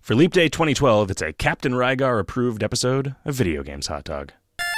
For Leap Day 2012, it's a Captain Rygar approved episode of Video Games Hot Dog.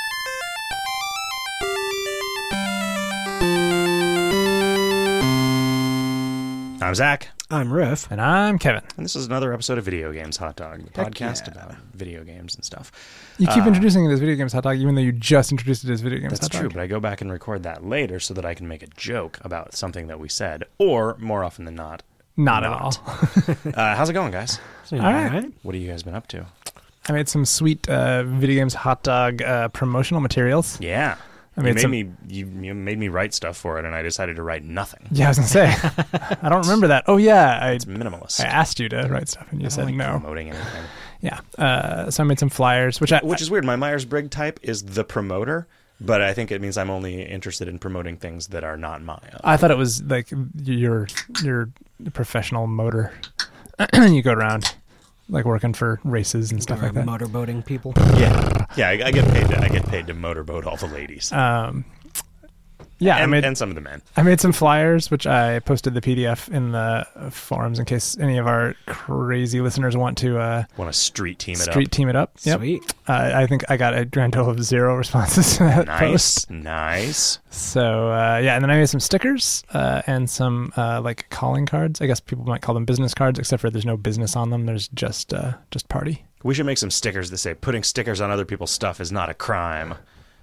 I'm Zach. I'm Riff. And I'm Kevin. And this is another episode of Video Games Hot Dog, the podcast about video games and stuff. You keep introducing it as Video Games Hot Dog, even though you just introduced it as Video Games Hot Dog. That's true, but I go back and record that later so that I can make a joke about something that we said, or more often than not, Not at all. How's it going, guys? All right. What have you guys been up to? I made some sweet Video Games Hot Dog promotional materials. Yeah. I made You made me write stuff for it, and I decided to write nothing. Yeah, I was going to say. I don't remember that. Oh, yeah. It's minimalist. I asked you to write stuff, and you said like no. Promoting anything. Yeah. So I made some flyers, which is weird. My Myers-Briggs type is the promoter, but I think it means I'm only interested in promoting things that are not my own. I thought it was like your professional motor. You go around like working for races and stuff like that. Motorboating people. Yeah. I get paid to motorboat all the ladies. Yeah, and some of the men. I made some flyers, which I posted the PDF in the forums in case any of our crazy listeners want to street team it up. Yep. Sweet. I think I got a grand total of 0 responses to that post. Nice. So and then I made some stickers and some like calling cards. I guess people might call them business cards, except for there's no business on them. There's just party. We should make some stickers that say putting stickers on other people's stuff is not a crime.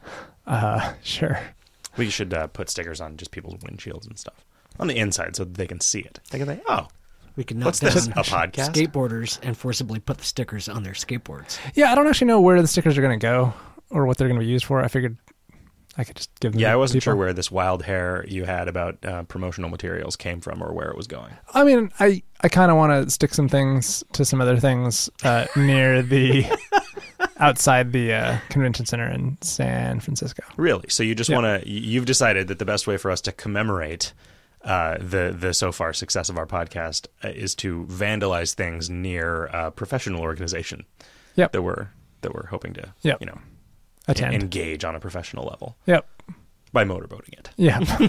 Sure. We should put stickers on just people's windshields and stuff on the inside so that they can see it. They can say, "Oh, we can knock what's down this? A podcast?" Skateboarders and forcibly put the stickers on their skateboards. Yeah, I don't actually know where the stickers are going to go or what they're going to be used for. I figured I could just give them. Yeah, I wasn't people. sure where this wild hair you had about promotional materials came from or where it was going. I mean, I kind of want to stick some things to some other things near the outside the convention center in San Francisco. Really? So you just want to? You've decided that the best way for us to commemorate the so far success of our podcast is to vandalize things near a professional organization. Yep. That we're hoping to. Yep. Attend. Engage on a professional level. Yep. By motorboating it. Yeah.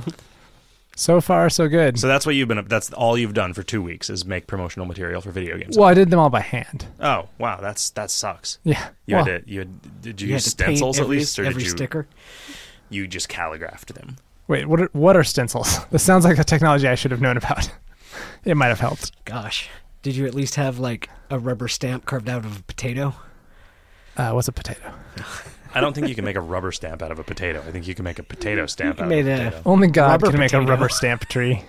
So far, so good. So that's what you've been. That's all you've done for 2 weeks is make promotional material for video games. Well, I did them all by hand. Oh wow, that sucks. Yeah. Did you use stencils at least, or every did you sticker? You just calligraphed them? Wait, what are stencils? This sounds like a technology I should have known about. It might have helped. Gosh, did you at least have like a rubber stamp carved out of a potato? What's a potato? I don't think you can make a rubber stamp out of a potato. I think you can make a potato stamp out of a potato. Only God can make potato. a rubber stamp tree.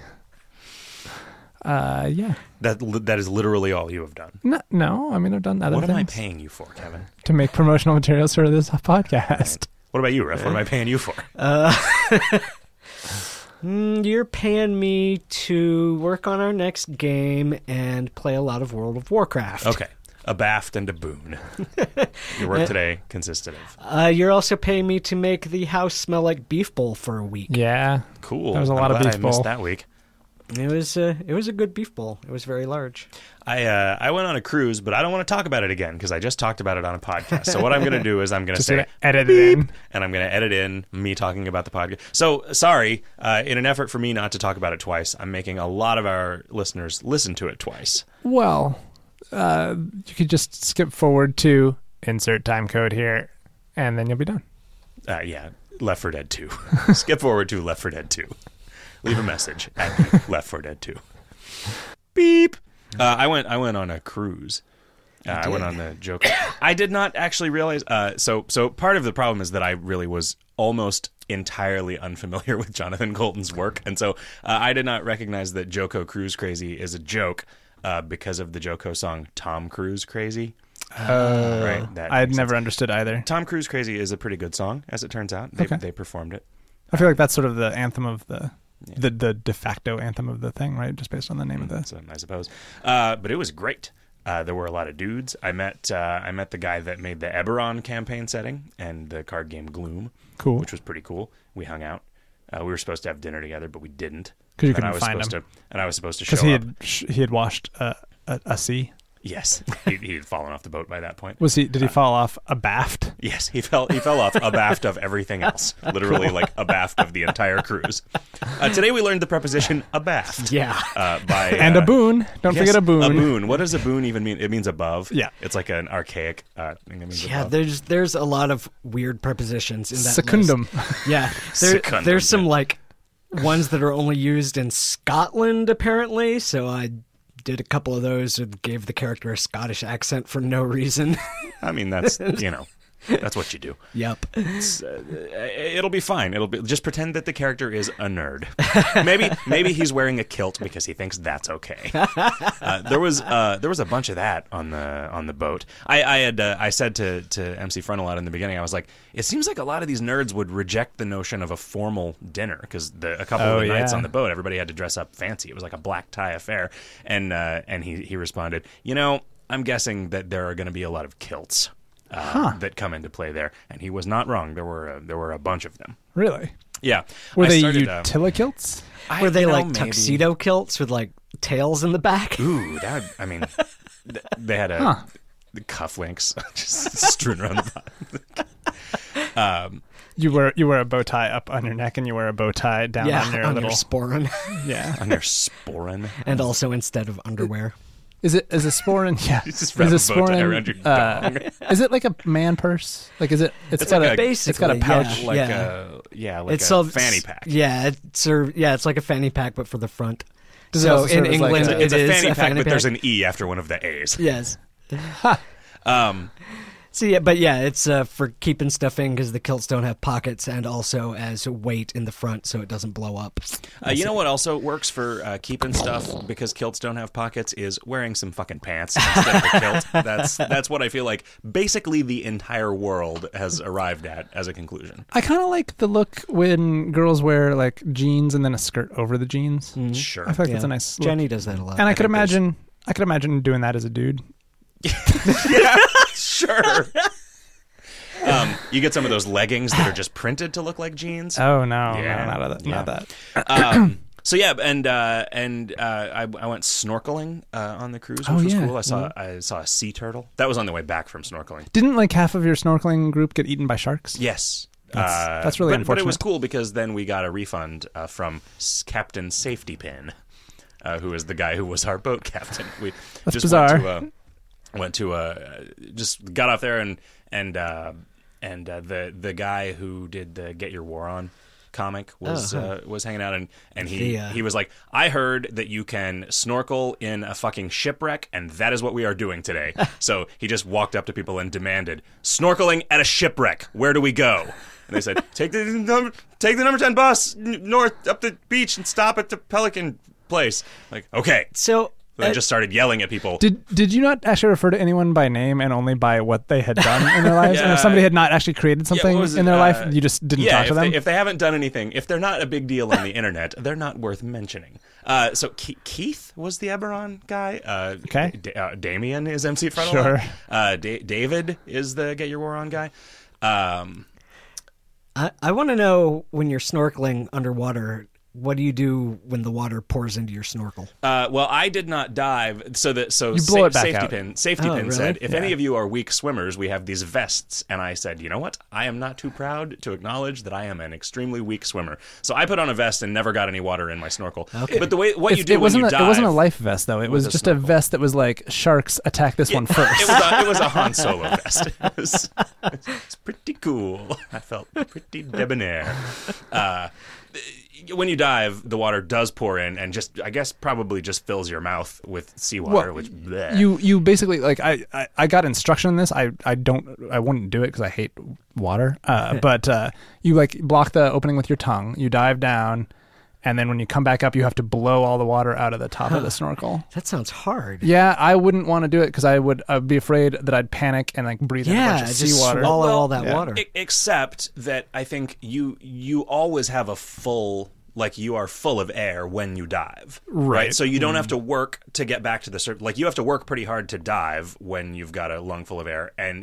Yeah. That is literally all you have done. No, I mean, I've done other things. What am I paying you for, Kevin? To make promotional materials for this podcast. Right. What about you, Riff? What am I paying you for? You're paying me to work on our next game and play a lot of World of Warcraft. Okay. A baft and a boon. Your work today consisted of. You're also paying me to make the house smell like beef bowl for a week. Yeah. Cool. That was a lot of beef bowl. I missed that week. It was a good beef bowl. It was very large. I went on a cruise, but I don't want to talk about it again because I just talked about it on a podcast. So what I'm going to do is I'm going to say edit it in, and I'm going to edit in me talking about the podcast. So sorry, in an effort for me not to talk about it twice, I'm making a lot of our listeners listen to it twice. Well, you could just skip forward to insert time code here, and then you'll be done. Yeah, Left 4 Dead 2. Skip forward to Left 4 Dead 2. Leave a message at Left 4 Dead 2. Beep. I went on a cruise. I went on the joke. I did not actually realize. So part of the problem is that I really was almost entirely unfamiliar with Jonathan Coulton's work, and so I did not recognize that Joko Cruise Crazy is a joke because of the Joko song "Tom Cruise Crazy." Right. I'd never understood either. "Tom Cruise Crazy" is a pretty good song, as it turns out. They performed it. I feel like that's sort of the anthem of the de facto anthem of the thing, right? Just based on the name of the. So, I suppose. But it was great. There were a lot of dudes. I met the guy that made the Eberron campaign setting and the card game Gloom. Cool. Which was pretty cool. We hung out. We were supposed to have dinner together, but we didn't. Because you couldn't find him. And I was supposed to show up. Because he had washed a C. Yes, he had fallen off the boat by that point. Did he fall off abaft? Yes, he fell off abaft of everything else. Literally, like abaft of the entire cruise. Today we learned the preposition abaft. Yeah. And a boon. Don't forget a boon. A boon. What does a boon even mean? It means above. Yeah. It's like an archaic thing that means Yeah, above. there's a lot of weird prepositions in that Secundum. list. Yeah, Secundum, there's some yeah. like ones that are only used in Scotland apparently. So I did a couple of those and gave the character a Scottish accent for no reason. I mean, that's that's what you do. Yep. It'll be fine. Just pretend that the character is a nerd. Maybe he's wearing a kilt because he thinks that's okay. There was a bunch of that on the boat. I said to MC Frontalot in the beginning, I was like, it seems like a lot of these nerds would reject the notion of a formal dinner because a couple of the nights on the boat, everybody had to dress up fancy. It was like a black tie affair, and he responded, I'm guessing that there are going to be a lot of kilts. That come into play there, and he was not wrong. There were a bunch of them. Really? Yeah. Were they utility-kilts? Were they like tuxedo kilts with like tails in the back? Ooh, they had the cufflinks just strewn around the bottom. You wear a bow tie up on your neck, and you wear a bow tie down on your little your sporran. Yeah, on their sporran, and also instead of underwear. Is a sporran? Yeah, just wrap a bow tie around your dong. Is it like a man purse? Like, is it? It's got like a basically, it's got a pouch, like a fanny pack. Yeah, it's like a fanny pack, but for the front. Does it so also in serve as like England, It's it a is fanny a pack, fanny but pack. there's an E after one of the A's. Yes. Um, So it's for keeping stuff in because the kilts don't have pockets, and also as weight in the front so it doesn't blow up. you know what also works for keeping stuff because kilts don't have pockets is wearing some fucking pants instead of a kilt. That's what I feel like basically the entire world has arrived at as a conclusion. I kind of like the look when girls wear like jeans and then a skirt over the jeans. Sure. I feel like that's a nice look. Jenny does that a lot. And I could imagine doing that as a dude. Yeah, sure. You get some of those leggings that are just printed to look like jeans. Oh no, Yeah. no, not that. So yeah, and I went snorkeling on the cruise, which Oh, was yeah. cool. I saw a sea turtle. That was on the way back from snorkeling. Didn't like half of your snorkeling group get eaten by sharks? Yes. That's really But it unfortunate. was cool because then we got a refund from Captain Safety Pin, who is the guy who was our boat captain. We That's just bizarre. just got off there and the guy who did the Get Your War On comic was hanging out and he was like, I heard that you can snorkel in a fucking shipwreck and that is what we are doing today. So he just walked up to people and demanded, snorkeling at a shipwreck, where do we go? And they said, take the number 10 bus north up the beach and stop at the Pelican place. Like, okay. So I just started yelling at people. Did you not actually refer to anyone by name and only by what they had done in their lives? And if somebody had not actually created something in their life, you just didn't talk to them? If they haven't done anything, if they're not a big deal on the internet, they're not worth mentioning. So Keith was the Eberron guy. Okay. Damien is MC Frontalot. Sure. David is the Get Your War On guy. I want to know, when you're snorkeling underwater, what do you do when the water pours into your snorkel? Well, I did not dive. So You blow it back Safety out. Pin really? said, if Yeah. any of you are weak swimmers, we have these vests. And I said, you know what? I am not too proud to acknowledge that I am an extremely weak swimmer. So I put on a vest and never got any water in my snorkel. Okay. But you do It when wasn't you dive, it wasn't a life vest though. It was a just a snorkel. vest that was like, sharks attack this one first. It was a Han Solo vest. It's pretty cool. I felt pretty debonair. When you dive, the water does pour in and just, I guess, probably just fills your mouth with seawater, which bleh. You basically, like, I got instruction in this. I wouldn't do it because I hate water. But you like block the opening with your tongue. You dive down, and then when you come back up, you have to blow all the water out of the top of the snorkel. That sounds hard. Yeah, I wouldn't want to do it because I'd be afraid that I'd panic and like breathe in a bunch of just seawater. swallow all that Yeah. water. Except that I think you always have a full, like, you are full of air when you dive, right? So you don't have to work to get back to the surface. Like, you have to work pretty hard to dive when you've got a lung full of air, and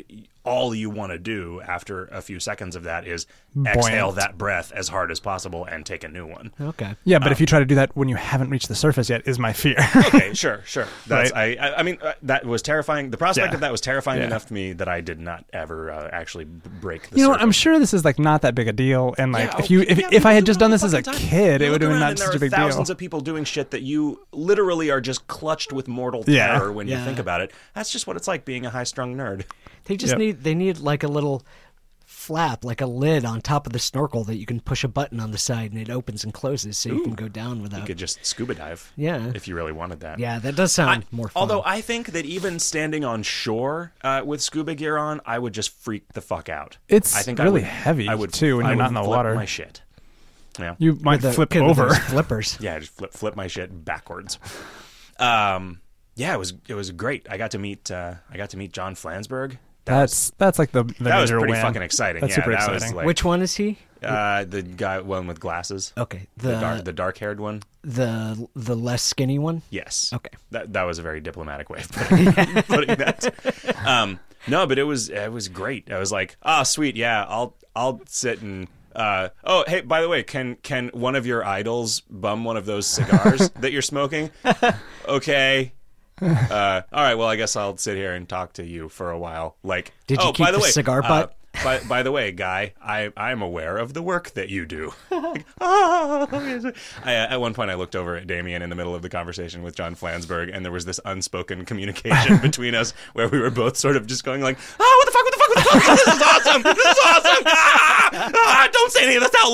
all you want to do after a few seconds of that is Buoyant. exhale that breath as hard as possible and take a new one. Okay. Yeah, but if you try to do that when you haven't reached the surface yet, is my fear. Okay, sure. That's Right. I mean that was terrifying. The prospect Yeah. of that was terrifying Yeah. enough to me that I did not ever actually break the You know, surface. I'm sure this is like not that big a deal, and like Yeah, if I had just done this as a kid, it would have been not such a big There are deal. thousands of people doing shit that you literally are just clutched with mortal Yeah. terror when you Yeah. think about it. That's just what it's like being a high-strung nerd. They just Yep. need like a little flap, like a lid on top of the snorkel that you can push a button on the side and it opens and closes, so you can go down You without. could just scuba dive. Yeah. If you really wanted that. Yeah, that does sound more fun. Although I think that even standing on shore with scuba gear on, I would just freak the fuck out. It's I think really I would, heavy, I would, too, when I you're would not in the flip water. My shit. Yeah. You might flip With over. those flippers. Yeah, just flip my shit backwards. Yeah, it was great. I got to meet John Flansburgh. That's like the That was major pretty win. fucking exciting. That's yeah, super that exciting. was like Which one is he? the guy one with glasses. Okay, The dark-haired one. the less skinny one. Yes. Okay. That was a very diplomatic way of putting that. No, but it was great. I was like, oh, sweet, yeah, I'll sit and. Oh, hey, by the way, can one of your idols bum one of those cigars that you're smoking? Okay. All right. Well, I guess I'll sit here and talk to you for a while. Like, Did you oh, keep by the the way, cigar butt? by the way, guy, I'm aware of the work that you do. Like, oh, yes. At one point, I looked over at Damien in the middle of the conversation with John Flansburgh, and there was this unspoken communication between us where we were both sort of just going like, "Oh, what the fuck? What the fuck? What the fuck? This is awesome! This is awesome! Don't say any of this out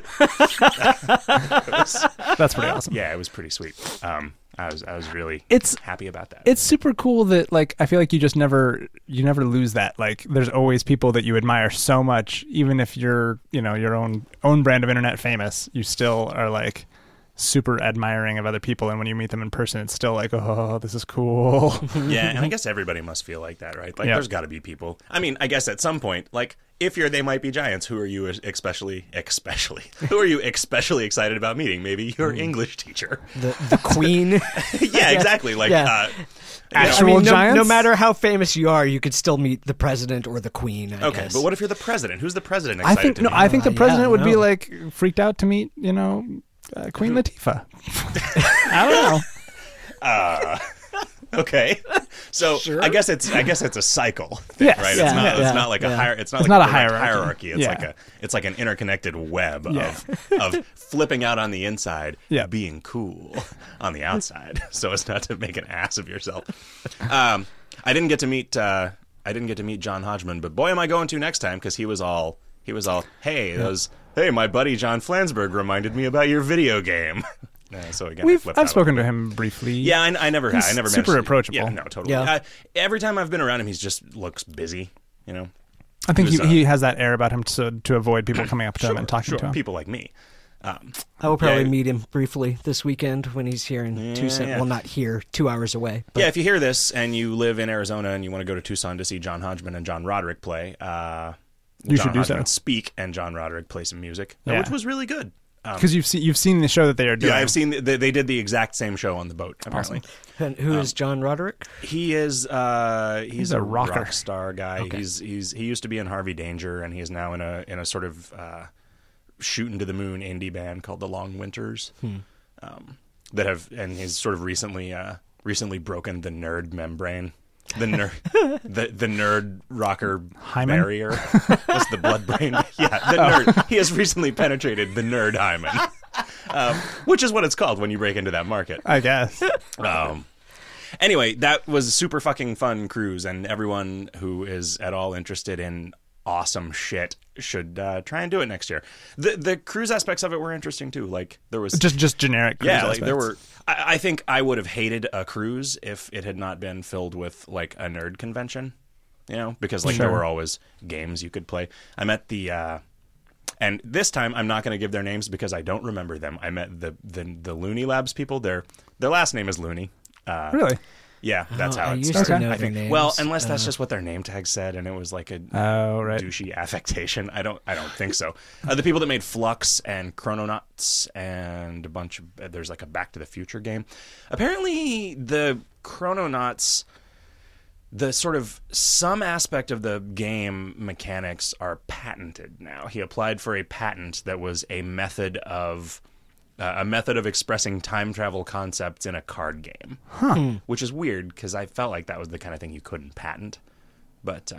loud." That's pretty awesome. Yeah, it was pretty sweet. I was really It's happy about that. It's super cool that like I feel like you never lose that. Like there's always people that you admire so much, even if you're your own brand of internet famous, you still are like super admiring of other people, and when you meet them in person, it's still like, oh, this is cool. Yeah, and I guess everybody must feel like that, right? Like, Yeah. there's got to be people. I mean, I guess at some point, like, if you're They Might Be Giants, who are you especially excited about meeting? Maybe your English teacher. The queen. Yeah, exactly. Like, Yeah. Actual giants? No matter how famous you are, you could still meet the president or the queen. I okay, guess. but what if you're the president? Who's the president I excited think to no, meet? I think the Yeah, president would be no. like freaked out to meet Queen Latifah. I don't know. Okay, so Sure. I guess it's a cycle, Yes. right? Yeah, It's not like a yeah. it's not It's like not a a direct hierarchy. hierarchy. Yeah. It's like an interconnected web Yeah. of flipping out on the inside, Yeah. being cool on the outside, so as not to make an ass of yourself. I didn't get to meet John Hodgman, but boy, am I going to next time, because he was all hey, my buddy John Flansburgh reminded me about your video game. So again, I flipped I've out. spoken to him briefly. Yeah, I never He's I never super managed to- approachable. Yeah, no, totally. Yeah. Every time I've been around him, he just looks busy. I think He was, he has that air about him to avoid people coming up to him and talking to him. People like me. I will probably Yeah. meet him briefly this weekend when he's here in Tucson. yeah. Well, not here, 2 hours away. But Yeah, if you hear this and you live in Arizona and you want to go to Tucson to see John Hodgman and John Roderick play, You John should do Hodgman so. speak and John Roderick play some music, Yeah. which was really good. Because you've seen the show that they are doing. Yeah, I've seen they did the exact same show on the boat. Apparently, and who is John Roderick? he is he's a a rocker. rock star guy. Okay. He used to be in Harvey Danger, and he is now in a sort of shooting to the moon indie band called the Long Winters. And he's sort of recently broken the nerd membrane. The nerd rocker Hymen? barrier. What's the blood brain? Yeah, the nerd. He has recently penetrated the nerd hymen, which is what it's called when you break into that market. I guess. Anyway, that was a super fucking fun cruise, and everyone who is at all interested in awesome shit should try and do it next year. The cruise aspects of it were interesting too. Like there was just generic. Cruise yeah, like there aspects. were. I think I would have hated a cruise if it had not been filled with like a nerd convention, because like there Sure. were always games you could play. I met and this time I'm not going to give their names because I don't remember them. I met the Looney Labs people. Their last name is Looney. Really? Yeah, that's Oh, how I it used started. to know I their think. names. Well, unless that's just what their name tag said, and it was like a Oh, right. douchey affectation. I don't think so. The people that made Flux and Chrononauts and a bunch of there's like a Back to the Future game. Apparently, the Chrononauts the sort of some aspect of the game mechanics are patented now. He applied for a patent that was a method of expressing time travel concepts in a card game, which is weird because I felt like that was the kind of thing you couldn't patent. But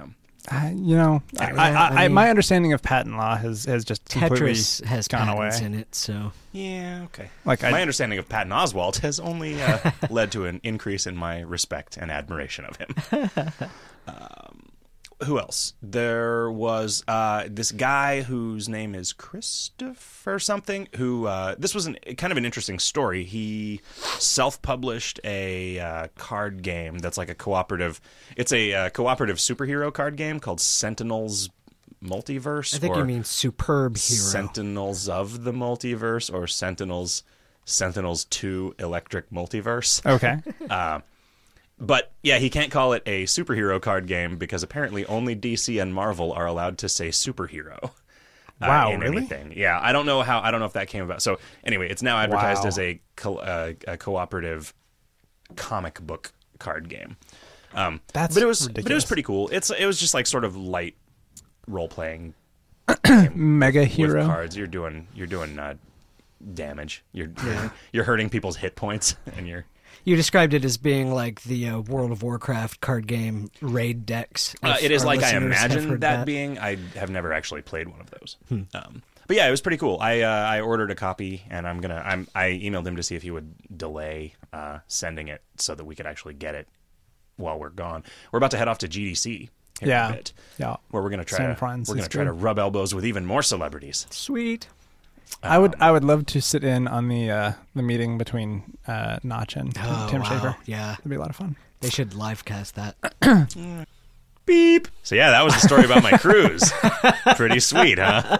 my understanding of patent law has just completely Tetris has gone patents away. in it, so yeah, okay. Like My understanding of Patton Oswalt has only led to an increase in my respect and admiration of him. Who else? There was this guy whose name is Christopher something, who this was kind of an interesting story. He self-published a card game that's like a cooperative. It's a cooperative superhero card game called Sentinels Multiverse. I think you mean Superb Hero. Sentinels of the Multiverse or Sentinels 2 Electric Multiverse. Okay. But yeah, he can't call it a superhero card game because apparently only DC and Marvel are allowed to say superhero. Wow, in really? anything. Yeah, I don't know if that came about. So anyway, it's now advertised Wow. as a cooperative comic book card game. That's but it was ridiculous. pretty cool. It was just like sort of light role playing Mega with Hero. cards. You're doing damage. You're hurting people's hit points, and you're. You described it as being like the World of Warcraft card game raid decks. It is Our like I listeners have imagined heard that being. I have never actually played one of those. But yeah, it was pretty cool. I ordered a copy, and I emailed him to see if he would delay sending it so that we could actually get it while we're gone. We're about to head off to GDC here in a bit, Yeah. where we're going to San Francisco. try to rub elbows with even more celebrities. Sweet. I would love to sit in on the meeting between Notch and Tim wow. Schafer. Yeah, It'd be a lot of fun. they should live cast that. Beep. So yeah, that was the story about my cruise. Pretty sweet, huh?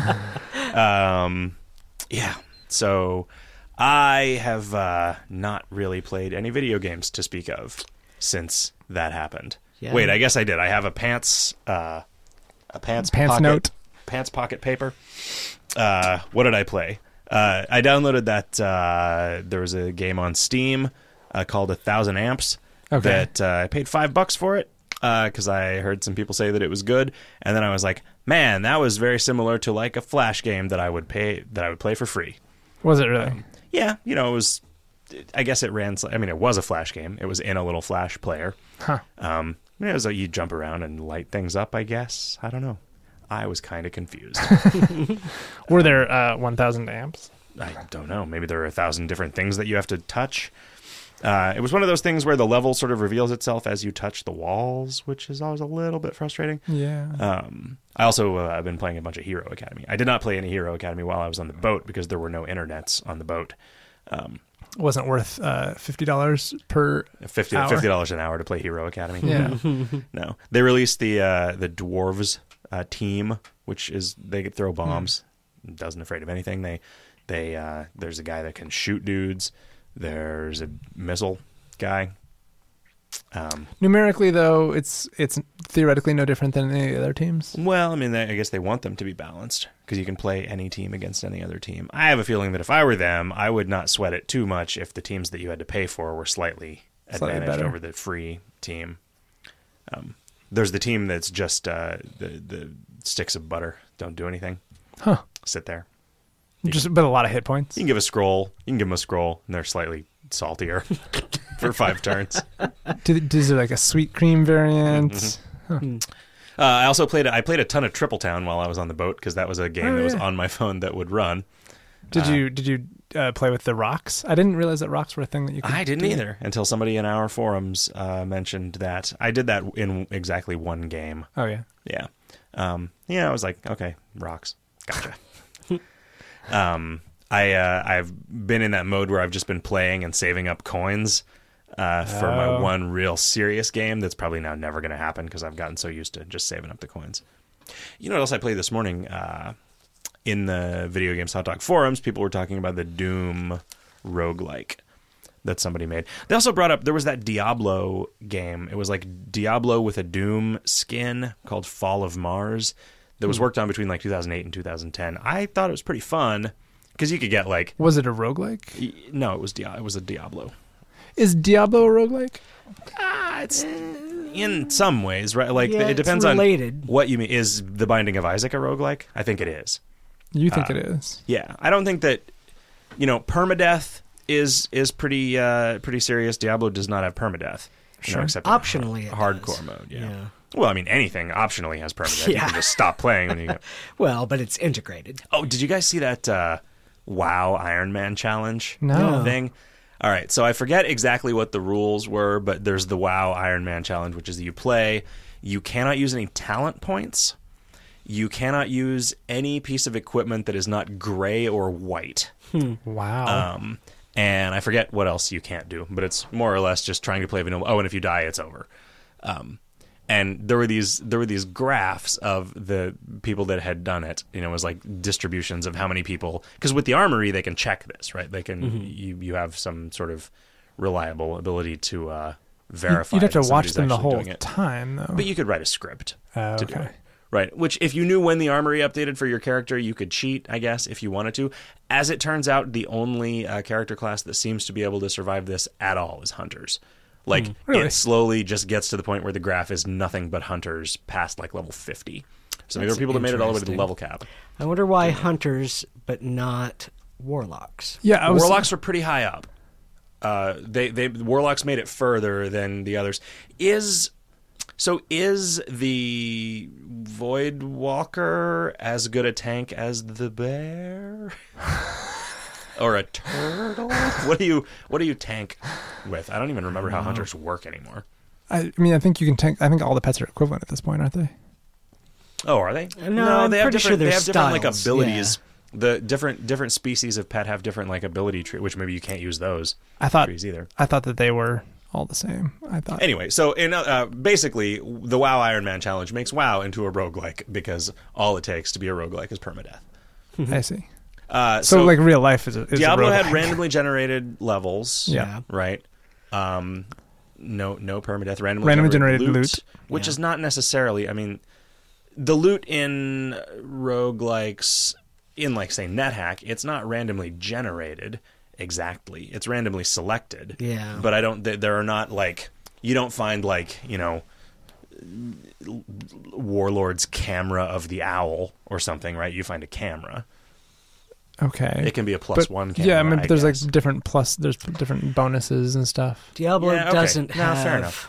Yeah. So I have not really played any video games to speak of since that happened. Yeah. Wait, I guess I did. I have a pants Pants pocket, note. pants pocket paper. What did I play? I downloaded that. There was a game on Steam called 1,000 Amps. Okay. That I paid $5 for it because I heard some people say that it was good, and then I was like, man, that was very similar to like a Flash game that I would play for free. Was it really? Yeah, it was. I guess it ran. I mean, it was a Flash game. It was in a little Flash player. Huh. It was like you jump around and light things up. I guess I don't know. I was kind of confused. Were there 1,000 amps? I don't know. Maybe there are 1,000 different things that you have to touch. It was one of those things where the level sort of reveals itself as you touch the walls, which is always a little bit frustrating. Yeah. I also have been playing a bunch of Hero Academy. I did not play any Hero Academy while I was on the boat because there were no internets on the boat. Wasn't worth $50 per $50 an hour to play Hero Academy. Yeah. No. They released the Dwarves team, which is they could throw bombs. Doesn't afraid of anything. They there's a guy that can shoot dudes. There's a missile guy. Numerically, though, it's theoretically no different than any other teams. Well, I mean, I guess they want them to be balanced because you can play any team against any other team. I have a feeling that if I were them, I would not sweat it too much if the teams that you had to pay for were slightly advantaged better over the free team. There's the team that's just the sticks of butter, don't do anything, sit there. But a lot of hit points. You can give them a scroll, and they're slightly saltier for 5 turns. Is there like a sweet cream variant? I also played a ton of Triple Town while I was on the boat because that was a game that was on my phone that would run. Did you play with the rocks? I didn't realize that rocks were a thing that you could I didn't do. either until somebody in our forums mentioned that. I did that in exactly one game. Oh, yeah. Yeah. I was like, okay, rocks. Gotcha. I've been in that mode where I've just been playing and saving up coins for my one real serious game that's probably now never going to happen because I've gotten so used to just saving up the coins. You know what else I played this morning? In the Video Games Hot Dog forums, people were talking about the Doom roguelike that somebody made. They also brought up, there was that Diablo game. It was like Diablo with a Doom skin called Fall of Mars that was worked on between like 2008 and 2010. I thought it was pretty fun because you could get like... Was it a roguelike? No, it was a Diablo. Is Diablo a roguelike? It's in some ways, right? Like Yeah, it depends it's on related. what you mean. Is The Binding of Isaac a roguelike? I think it is. You think it is? Yeah, I don't think that permadeath is pretty serious. Diablo does not have permadeath. Sure. Except in Optionally, it hardcore does. mode. Yeah. Well, I mean, anything optionally has permadeath. You Yeah. can just stop playing when you go. Well, but it's integrated. Oh, did you guys see that WoW Iron Man challenge No. thing? All right, so I forget exactly what the rules were, but there's the WoW Iron Man challenge, which is that you play. You cannot use any talent points. You cannot use any piece of equipment that is not gray or white. Wow. And I forget what else you can't do, but it's more or less just trying to play vanilla. Oh, and if you die, it's over. And there were these graphs of the people that had done it. It was like distributions of how many people. Because with the armory, they can check this, right? They can you have some sort of reliable ability to verify. You'd have to that watch somebody's them the actually whole doing it. time, though. But you could write a script to do Okay. it. Right, which if you knew when the armory updated for your character, you could cheat, I guess, if you wanted to. As it turns out, the only character class that seems to be able to survive this at all is hunters. Like, Really? it slowly just gets to the point where the graph is nothing but hunters past, like, level 50. So maybe there That's are people that made it all the way to the interesting. level cap. I wonder why hunters, but not warlocks. Yeah, Warlocks were pretty high up. Warlocks made it further than the others. Is the Void Walker as good a tank as the bear? Or a turtle? What do you tank with? I don't even remember how hunters work anymore. I mean, I think you can tank. I think all the pets are equivalent at this point, aren't they? Oh, are they? No, I'm they have pretty sure different. they're They have different like styles, abilities. The different species of pet have different like ability tree, which maybe you can't use those I thought trees either. that they were all the same. I thought. Anyway, so basically, the WoW Iron Man challenge makes WoW into a roguelike because all it takes to be a roguelike is permadeath. I see. So like real life is Diablo a had roguelike. randomly generated levels. Yeah. Right. No permadeath. Randomly generated loot. Which is not necessarily. I mean, the loot in roguelikes, in like say NetHack, it's not randomly generated exactly. It's randomly selected. Yeah. But I don't. There are not like you don't find like Warlord's camera of the owl or something, right? You find a camera. Okay. It can be a plus one camera. Yeah, I mean, I there's guess. like there's different bonuses and stuff. Diablo Yeah, okay. doesn't No, have fair enough.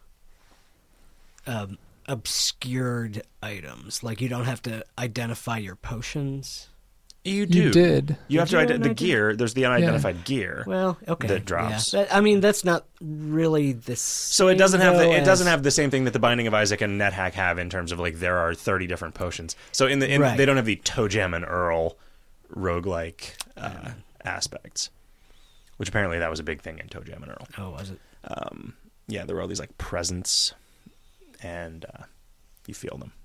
Obscured items. Like you don't have to identify your potions. You do. You did. You have Did to you? the No, I didn't. gear. There's the unidentified gear. Well, okay. That drops. Yeah. I mean, that's not really the So it doesn't have same, it though, doesn't as- have the same thing that the Binding of Isaac and NetHack have in terms of like there are 30 different potions. So Right. they don't have the Toe Jam and Earl roguelike aspects, which apparently that was a big thing in Toe Jam and Earl. Oh, was it? Yeah, there were all these like presents, and you feel them.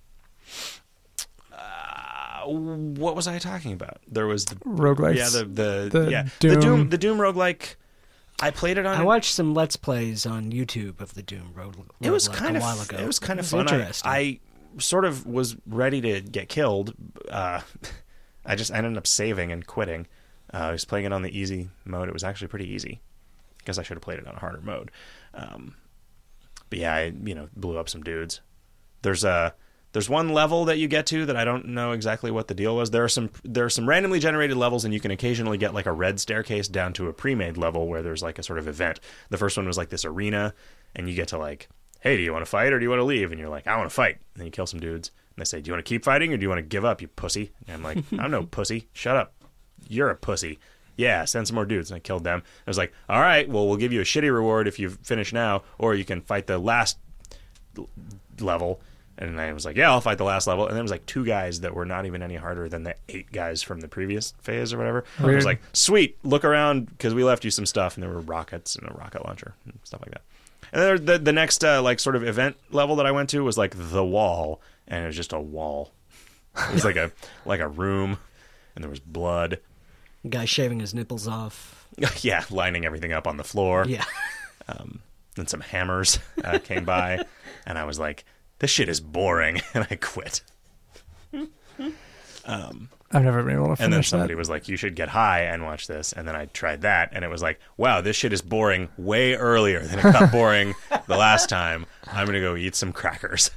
What was I talking about? There was the Roguelikes. yeah the the Doom roguelike. I played it on. I watched some Let's Plays on YouTube of the Doom Road. It was roguelike kind a of while ago. It was kind of It fun. interesting. I sort of was ready to get killed. I ended up saving and quitting. I was playing it on the easy mode. It was actually pretty easy. I guess I should have played it on a harder mode. But yeah, I blew up some dudes. There's one level that you get to that I don't know exactly what the deal was. There are some randomly generated levels, and you can occasionally get like a red staircase down to a pre-made level where there's like a sort of event. The first one was like this arena, and you get to like, hey, do you want to fight or do you want to leave? And you're like, I want to fight. And then you kill some dudes, and they say, do you want to keep fighting or do you want to give up, you pussy? And I'm like, I'm no pussy. Shut up. You're a pussy. Yeah, send some more dudes. And I killed them. I was like, all right, well, we'll give you a shitty reward if you finish now, or you can fight the last level. And I was like, yeah, I'll fight the last level. And there was like 2 guys that were not even any harder than the 8 guys from the previous phase or whatever. I was Weird. like, sweet, look around because we left you some stuff. And there were rockets and a rocket launcher and stuff like that. And then the next like sort of event level that I went to was like the wall. And it was just a wall. It was like a room. And there was blood. Guy shaving his nipples off. Yeah, lining everything up on the floor. Yeah. Then some hammers came by. And I was like, this shit is boring, and I quit. I've never been able to finish And then somebody that. was like, you should get high and watch this. And then I tried that, and it was like, wow, this shit is boring way earlier than it got boring the last time. I'm going to go eat some crackers.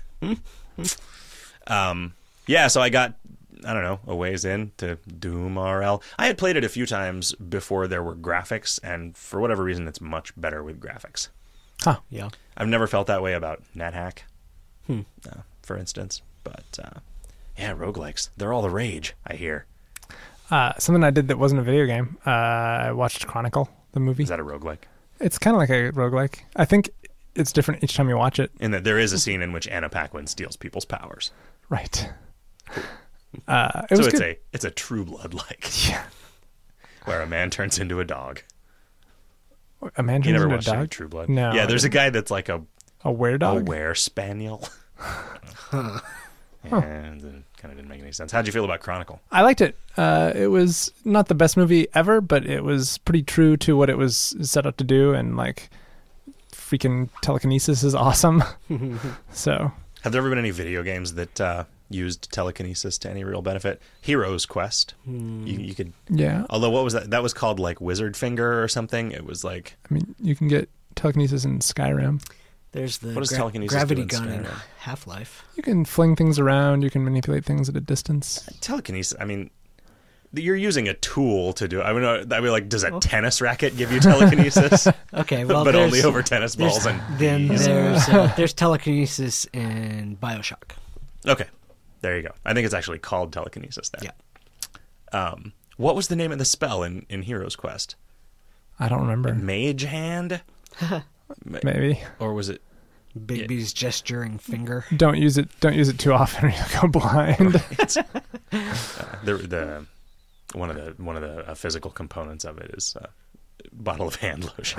Yeah, so I got, I don't know, a ways in to Doom RL. I had played it a few times before there were graphics, and for whatever reason, it's much better with graphics. Huh. Yeah. I've never felt that way about NetHack, for instance. But, yeah, roguelikes. They're all the rage, I hear. Something I did that wasn't a video game. I watched Chronicle, the movie. Is that a roguelike? It's kind of like a roguelike. I think it's different each time you watch it. In that there is a scene in which Anna Paquin steals people's powers. Right. It So was it's good. a True Blood like, Yeah. where a man turns into a dog. A man You turns never into a watched any dog? True Blood? No, Yeah, I there's a didn't. guy that's like a A were-dog? were spaniel. And it kind of didn't make any sense. How'd you feel about Chronicle? I liked it. It was not the best movie ever, but it was pretty true to what it was set out to do, and like freaking telekinesis is awesome. So Have there ever been any video games that used telekinesis to any real benefit? Heroes Quest. You could. yeah, Although what was that? That was called like Wizard Finger or something. It was like I mean you can get telekinesis in Skyrim. There's the What does telekinesis gravity do in gun in Skyrim? Half-Life. You can fling things around. You can manipulate things at a distance. telekinesis. I mean, you're using a tool to do it. I mean, like, does a tennis racket give you telekinesis? Okay, well, but only there's- over tennis balls and Then bees. there's telekinesis in BioShock. Okay, there you go. I think it's actually called telekinesis there. Yeah. What was the name of the spell in Heroes Quest? I don't remember. Mage Hand? Maybe Or was it... Bigby's gesturing finger. don't use it. Don't use it too often, or you'll go blind. the one of the physical components of it is a bottle of hand lotion.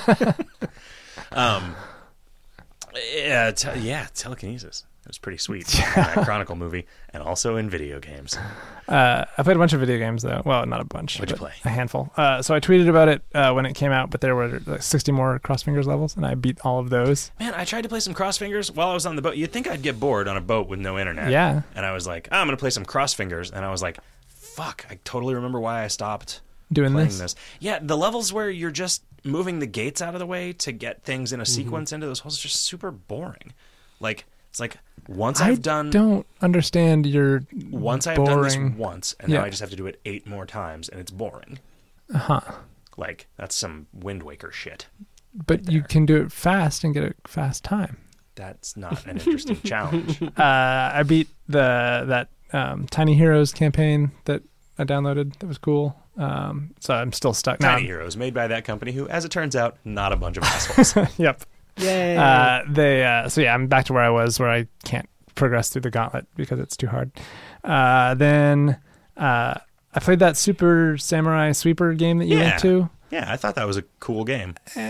Telekinesis. It was pretty sweet in that Chronicle movie, and also in video games. I played a bunch of video games though. Well, not a bunch. What'd you but play? A handful. So I tweeted about it when it came out, but there were like 60 more Crossfingers levels, and I beat all of those. Man, I tried to play some Crossfingers while I was on the boat. You'd think I'd get bored on a boat with no internet. Yeah. And I was like, I'm going to play some Crossfingers. And I was like, fuck, I totally remember why I stopped Doing playing this. Yeah, the levels where you're just moving the gates out of the way to get things in a sequence into those holes is just super boring. Like, it's like, once I've done... don't understand your Once I've boring. done this once, and Yeah. now I just have to do it 8 more times, and it's boring. Uh-huh. Like, that's some Wind Waker shit. But you can do it fast and get a fast time. That's not an interesting challenge. I beat that Tiny Heroes campaign that I downloaded. That was cool. So I'm still stuck. Tiny now. Heroes, made by that company who, as it turns out, not a bunch of assholes. Yep. Yay! So yeah, I'm back to where I was, where I can't progress through the gauntlet because it's too hard. Then I played that Super Samurai Sweeper game that you Yeah. went to. Yeah, I thought that was a cool game.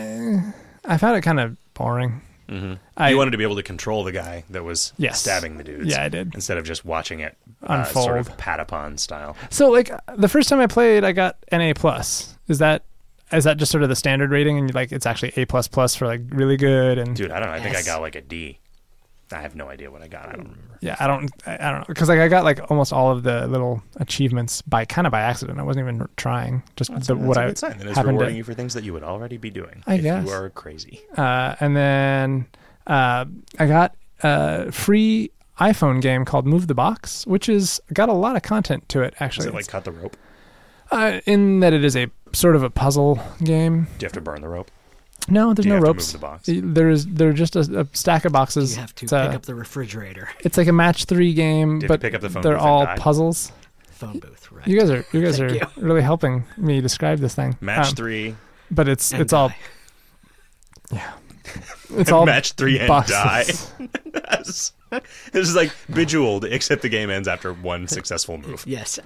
I found it kind of boring. Mm-hmm. You wanted to be able to control the guy that was Yes. stabbing the dudes. Yeah, I did. Instead of just watching it Unfold. sort of Patapon style. So like the first time I played, I got an A+. Is that just sort of the standard rating, and like it's actually A++ for like really good? And Dude, I don't know. I think I Yes. got like a D. I have no idea what I got. I don't remember. yeah, I don't know, because like I got like almost all of the little achievements by accident. I wasn't even trying. Just That's what a I good sign. That it's happened rewarding to. you for things that you would already be doing. I if guess. you are crazy. And then I got a free iPhone game called Move the Box, which is got a lot of content to it. Is Actually, it like cut the rope? in that it is a sort of a puzzle game. Do you have to burn the rope? No, there's Do you no have to ropes. move the box? They're just a stack of boxes. you have to It's pick a- up the refrigerator. It's like a match 3 game, Do you have but to pick up the phone they're booth and all die? puzzles. Phone booth, right? You guys are Thank you. really helping me describe this thing. Match 3. But it's And all die. it's all Match 3 and boxes. die. This is like Bejeweled, except the game ends after one successful move. Yes.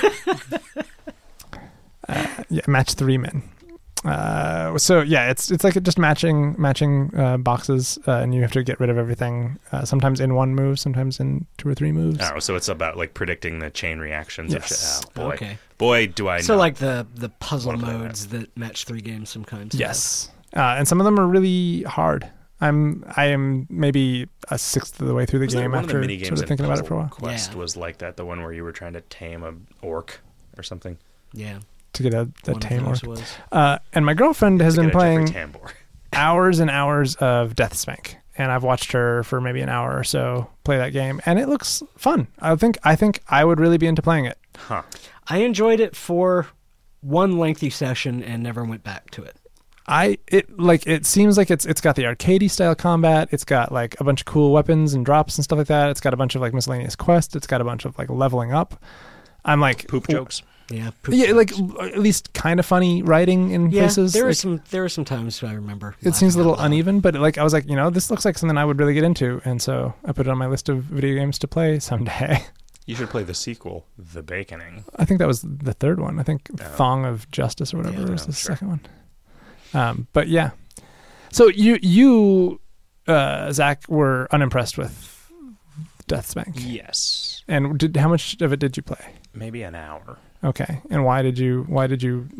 Yeah, match 3 men. So yeah, it's like just matching boxes, and you have to get rid of everything. Sometimes in one move, sometimes in 2 or 3 moves. Oh, so it's about like predicting the chain reactions of Yes. shit. Oh, boy. Okay. Boy, do I So know. like the puzzle Wanna play modes that match 3 games sometimes. Yes, and some of them are really hard. I am maybe a sixth of the way through the Was there game one of the after mini games sort of in thinking about it for a Puzzle while Quest Yeah. was like that, the one where you were trying to tame a orc or something. Yeah. to get a One of tame orc. those was. And my girlfriend has To been get a Jeffrey playing Tambor. hours and hours of Deathspank, and I've watched her for maybe an hour or so play that game, and it looks fun. I think I would really be into playing it. Huh. I enjoyed it for one lengthy session and never went back to it. It seems like it's got the arcadey style combat. It's got like a bunch of cool weapons and drops and stuff like that. It's got a bunch of like miscellaneous quests. It's got a bunch of like leveling up. I'm like Poop jokes. Yeah. Yeah, like at least kind of funny writing in Yeah, places. there Like, were some times I remember. it seems a little laughing out loud. uneven, but like I was like, this looks like something I would really get into, and so I put it on my list of video games to play someday. You should play the sequel, The Baconing. I think that was the third one. I think Oh. Thong of Justice or whatever Yeah, was the sure. second one. But yeah, so you Zach, were unimpressed with Deathspank, Yes. and how much of it did you play? Maybe an hour. Okay, and why did you fault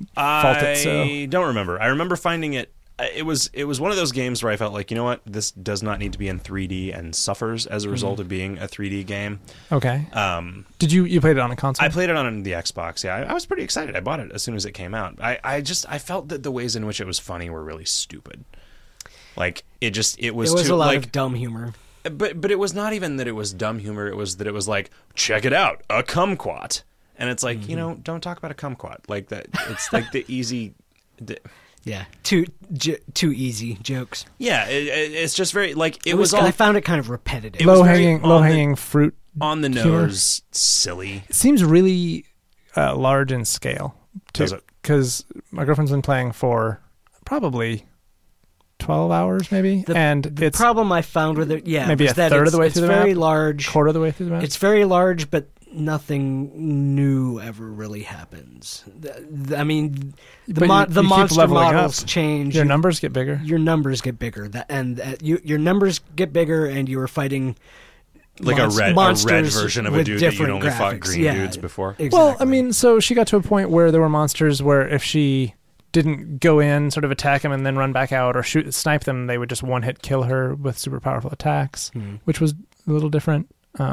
it so? I don't remember. I remember finding it. It was one of those games where I felt like, you know what, this does not need to be in 3D and suffers as a result of being a 3D game. Okay, did you played it on a console? I played it on the Xbox. Yeah, I was pretty excited. I bought it as soon as it came out. I felt that the ways in which it was funny were really stupid. Like it was It was too, a lot like, of dumb humor. but it was not even that it was dumb humor. It was that it was like, check it out, a kumquat. And it's like, don't talk about a kumquat like that. It's like the easy. Yeah, too easy jokes. Yeah, it's just very like it I was all found it kind of repetitive. It was very low hanging fruit. on the humor. nose, silly. It seems really large in scale too, Does it? because my girlfriend's been playing for probably 12 hours maybe, and The it's problem I found with it, maybe was a that third of it's- the way it's through the very map? large. quarter of the way through the map. It's very large, but nothing new ever really happens. I mean, But the you keep monster leveling up. models change. Your numbers get bigger. Your numbers get bigger. Your numbers get bigger, and you are fighting Like a red monsters version of a with dude that you'd different only fought graphics. green Yeah, dudes before. Exactly. Well, I mean, so she got to a point where there were monsters where if she didn't go in, sort of attack them and then run back out or snipe them, they would just one hit kill her with super powerful attacks, which was a little different.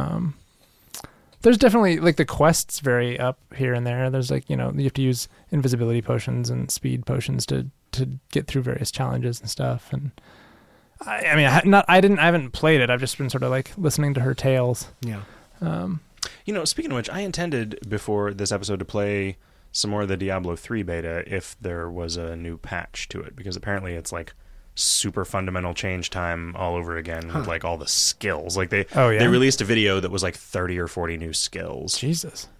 There's definitely like the quests vary up here and there. There's like, you have to use invisibility potions and speed potions to get through various challenges and stuff. And I haven't played it. I've just been sort of like listening to her tales. yeah. Speaking of which, I intended before this episode to play some more of the Diablo 3 beta if there was a new patch to it, because apparently it's like super fundamental change time all over again with like all the skills. Like they released a video that was like 30 or 40 new skills. Jesus.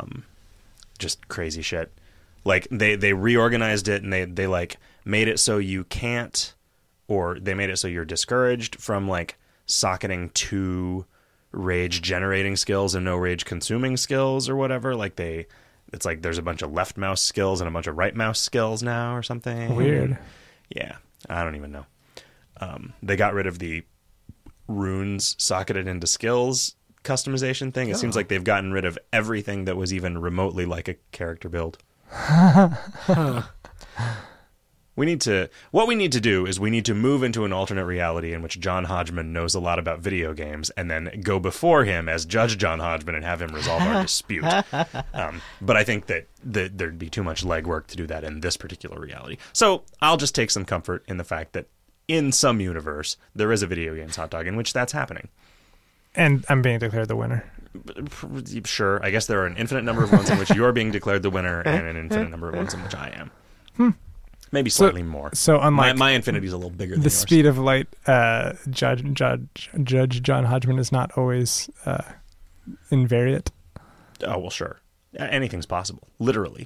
Just crazy shit. Like they reorganized it and they like made it so you can't, or they made it so you're discouraged from like socketing two rage generating skills and no rage consuming skills or whatever. Like it's like there's a bunch of left mouse skills and a bunch of right mouse skills now or something. Weird. Yeah, I don't even know. They got rid of the runes socketed into skills customization thing. It seems like they've gotten rid of everything that was even remotely like a character build. What we need to do is we need to move into an alternate reality in which John Hodgman knows a lot about video games and then go before him as Judge John Hodgman and have him resolve our dispute. But I think that there'd be too much legwork to do that in this particular reality. So I'll just take some comfort in the fact that in some universe, there is a video games hot dog in which that's happening. And I'm being declared the winner. Sure, I guess there are an infinite number of ones in which you're being declared the winner and an infinite number of ones in which I am. Maybe slightly more. So unlike my infinity is a little bigger than the yours. speed of light, Judge John Hodgman is not always invariant. Oh, well, sure. Anything's possible. Literally.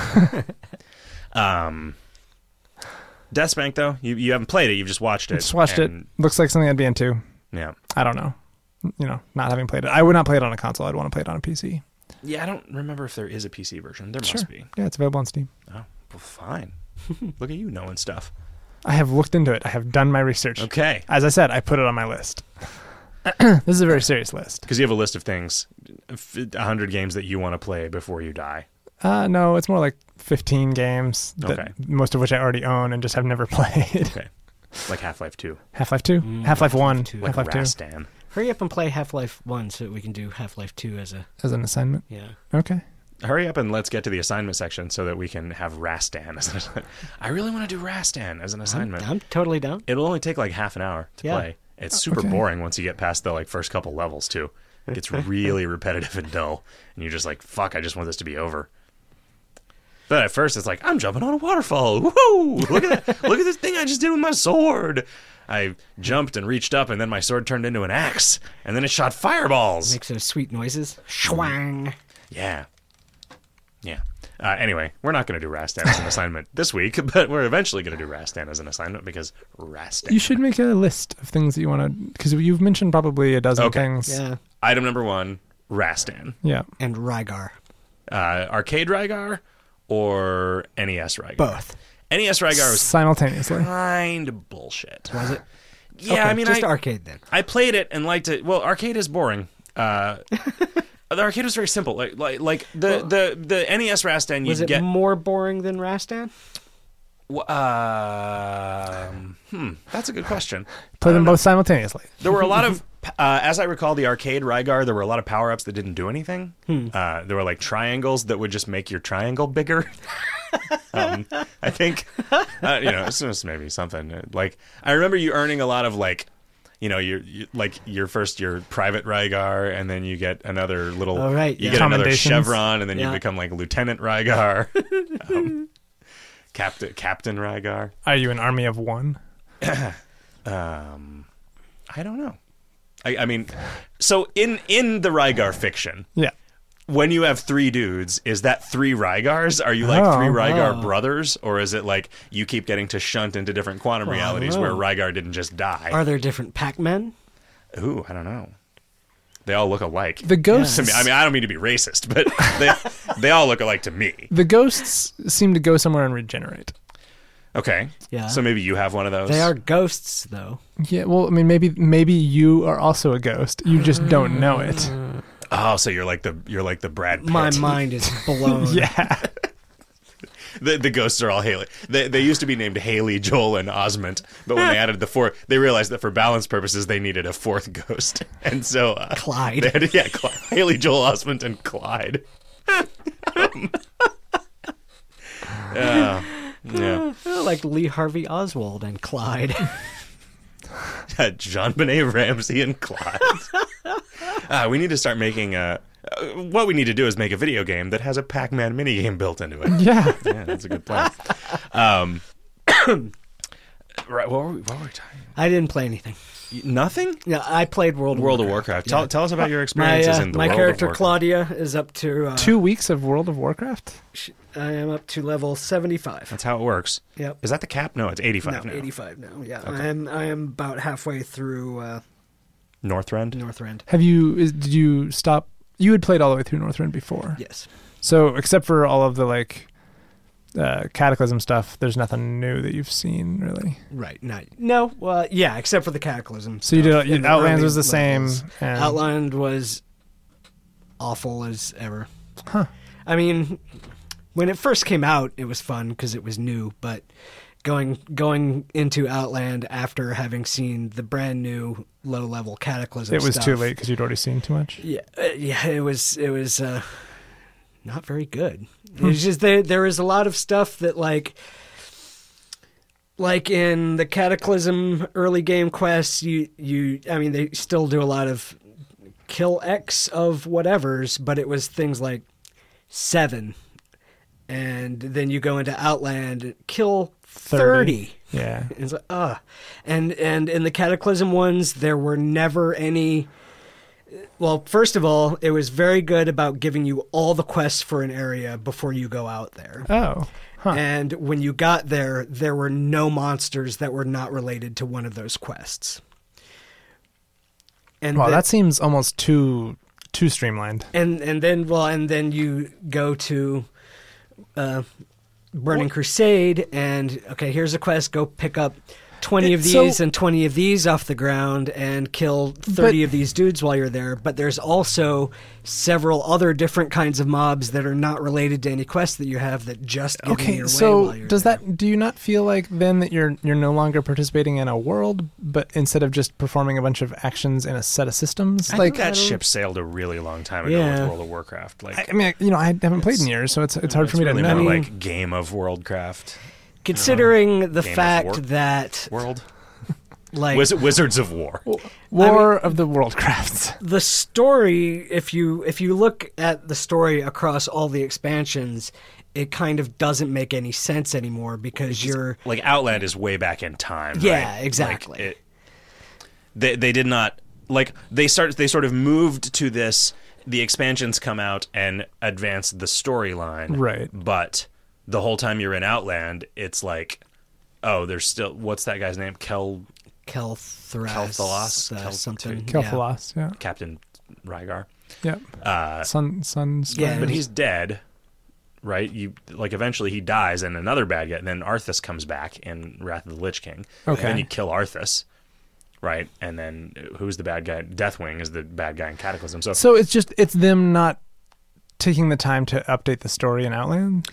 Deathspank, though, you haven't played it. You've just watched it. Just watched it. Looks like something I'd be into. Yeah. I don't know. Not having played it. I would not play it on a console. I'd want to play it on a PC. Yeah, I don't remember if there is a PC version. There Sure. must be. Yeah, it's available on Steam. Oh, well, fine. Look at you knowing stuff. I have looked into it. I have done my research. Okay. As I said, I put it on my list. This is a very serious list. Because you have a list of things, 100 games that you want to play before you die. No, it's more like 15 games, Okay. most of which I already own and just have never played. Okay. Like Half-Life 2. Half-Life 2? Half-Life 1. Two. Like Half-Life 2. Rastan. Hurry up and play Half-Life 1 so that we can do Half-Life 2 as a... As an assignment? Yeah. Okay. Hurry up and let's get to the assignment section so that we can have Rastan as an assignment. I really want to do Rastan as an assignment. I'm totally down. It'll only take like half an hour to Yeah. play. It's super Okay. boring once you get past the like first couple levels too. It gets really repetitive and dull, and you're just like, "Fuck! I just want this to be over." But at first, it's like, "I'm jumping on a waterfall! Woo! Look at that! Look at this thing I just did with my sword! I jumped and reached up, and then my sword turned into an axe, and then it shot fireballs. Makes those sweet noises. Schwang. Yeah, yeah." Anyway, we're not going to do Rastan as an assignment this week, but we're eventually going to do Rastan as an assignment because Rastan. You should make a list of things that you want to... Because you've mentioned probably a dozen Okay. things. Yeah. Item number 1, Rastan. Yeah. And Rygar. Arcade Rygar or NES Rygar? Both. NES Rygar was Simultaneously. kind of bullshit. Was it? Yeah, Okay, I mean, just I arcade then. played it and liked it. Well, arcade is boring. The arcade was very simple. Like the NES Rastan, you Was it get. more boring than Rastan? That's a good question. Play them both simultaneously. There were a lot of, as I recall, the arcade Rygar, there were a lot of power-ups that didn't do anything. There were like triangles that would just make your triangle bigger. I think, it's just maybe something. Like, I remember you earning a lot of like, your private Rygar, and then you get another little, Oh, right, you yeah. get another Commendations. chevron, and then you Yeah. become like Lieutenant Rygar. Captain Rygar. Are you an army of one? I don't know. I mean, so in the Rygar fiction, Yeah. when you have 3 dudes, is that 3 Rygars? Are you like 3 Rygar brothers? Or is it like you keep getting to shunt into different quantum realities where know. Rygar didn't just die? Are there different Pac-Men? Ooh, I don't know. They all look alike. The ghosts... To me, I mean, I don't mean to be racist, but they all look alike to me. The ghosts seem to go somewhere and regenerate. Okay. Yeah. So maybe you have one of those. They are ghosts, though. Yeah, well, I mean, maybe you are also a ghost. You just don't know it. Oh, so you're like the Brad Pitt. My mind is blown. Yeah. The ghosts are all Haley. They used to be named Haley, Joel, and Osmond, but when they added the 4th, they realized that for balance purposes they needed a 4th ghost, and so Clyde. They had, Haley, Joel, Osmond, and Clyde. Yeah. Like Lee Harvey Oswald and Clyde. John Benet Ramsey and Clyde. We need to start making what we need to do is make a video game that has a Pac-Man minigame built into it. Yeah. Yeah, that's a good plan. Right, what were we talking? I didn't play anything. Nothing? Yeah, I played World Of Warcraft. Tell us about your experiences in the my World character of Warcraft. Claudia is up to 2 weeks of World of Warcraft? I am up to level 75. That's how it works. Yep. Is that the cap? No, it's 85 No, now. 85 now. Yeah, Okay. I am about halfway through Northrend? Northrend. Did you stop? You had played all the way through Northrend before. Yes. So, except for all of the Cataclysm stuff, there's nothing new that you've seen, really. Right. No. Well, yeah, except for the Cataclysm. So you stuff did in the Outlands early was the same. levels. And, Outland was awful as ever. Huh. I mean, when it first came out, it was fun because it was new, but going into Outland after having seen the brand new low-level Cataclysm it was stuff, too late because you'd already seen too much. Yeah, it was not very good. It's just there is a lot of stuff that like in the Cataclysm early game quests, I mean they still do a lot of kill X of whatevers, but it was things like 7, and then you go into Outland, kill 30. Yeah. It's like, and in the Cataclysm ones, there were never any. Well, first of all, it was very good about giving you all the quests for an area before you go out there. Oh. Huh. And when you got there, there were no monsters that were not related to one of those quests. And Wow, that seems almost too streamlined. And then you go to Burning Crusade, and okay, here's a quest. Go pick up 20 of So- these and 20 of these off the ground and kill 30 of these dudes while you're there. But there's also several other different kinds of mobs that are not related to any quest that you have that just get in Okay, your way so while you're does there. that? Do you not feel like then that you're no longer participating in a world, but instead of just performing a bunch of actions in a set of systems? I Like, think that ship sailed a really long time ago Yeah. with World of Warcraft. Like, I mean, I haven't played in years, so it's hard for me to really know. more mean- like Game of Worldcraft Considering the Game of fact War- that, World. like, Wizards of War. War of the Worldcrafts. the story, if you look at the story across all the expansions, it kind of doesn't make any sense anymore because you're Like Outland is way back in time. Yeah, right? exactly. Like they did not like they sort of moved to this. The expansions come out and advance the storyline, Right. But the whole time you're in Outland, it's like, oh, there's still what's that guy's name? Kel'Thras, Kel'Thalas? something. Kel'Thalas, yeah. Captain Rygar. Yeah. Sun's Yeah, But he's dead, right? You like eventually he dies, and another bad guy. And then Arthas comes back in Wrath of the Lich King. Okay. Then you kill Arthas, right? And then who's the bad guy? Deathwing is the bad guy in Cataclysm. So it's them not taking the time to update the story in Outland?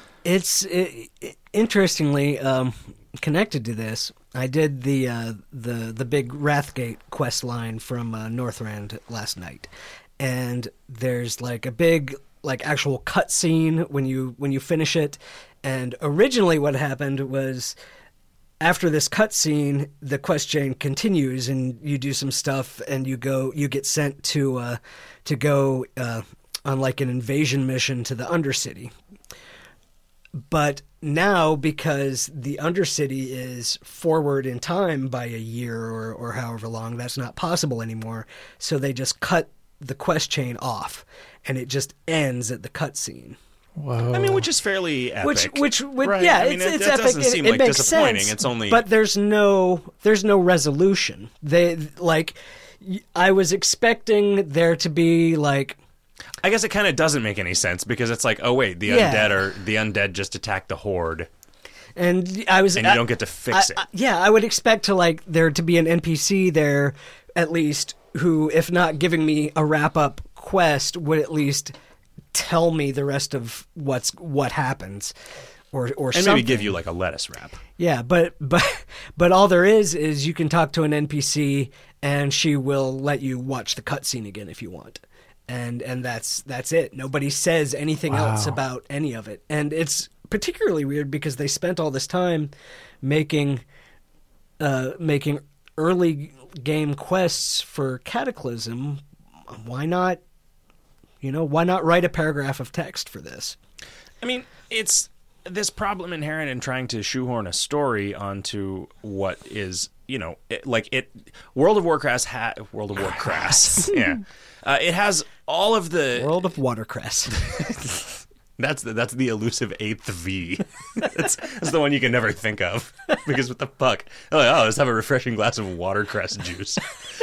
Interestingly connected to this. I did the big Wrathgate quest line from Northrend last night, and there's like a big like actual cutscene when you finish it. And originally, what happened was, after this cutscene, the quest chain continues, and you do some stuff, and you get sent to go on like an invasion mission to the Undercity. But now, because the Undercity is forward in time by a year or however long, that's not possible anymore. So they just cut the quest chain off, and it just ends at the cutscene. Whoa. I mean, which is fairly epic. Which Right. yeah, I mean, it's that epic. doesn't seem it like makes disappointing. sense. It's only- but there's no resolution. They like, I was expecting there to be like, I guess it kind of doesn't make any sense because it's like, oh wait, the Yeah. undead just attacked the horde, and I was and you don't get to fix it. I would expect to like there to be an NPC there at least who, if not giving me a wrap up quest, would at least tell me the rest of what happens, or and something. maybe give you like a lettuce wrap. Yeah, but all there is you can talk to an NPC and she will let you watch the cutscene again if you want, and that's it. Nobody says anything else about any of it, and it's particularly weird because they spent all this time making early game quests for Cataclysm. Why not? Why not write a paragraph of text for this? I mean, it's this problem inherent in trying to shoehorn a story onto what is, World of Warcraft, yeah. It has all of the... World of Watercress. That's the elusive eighth V. That's the one you can never think of. Because what the fuck? Oh, let's have a refreshing glass of watercress juice.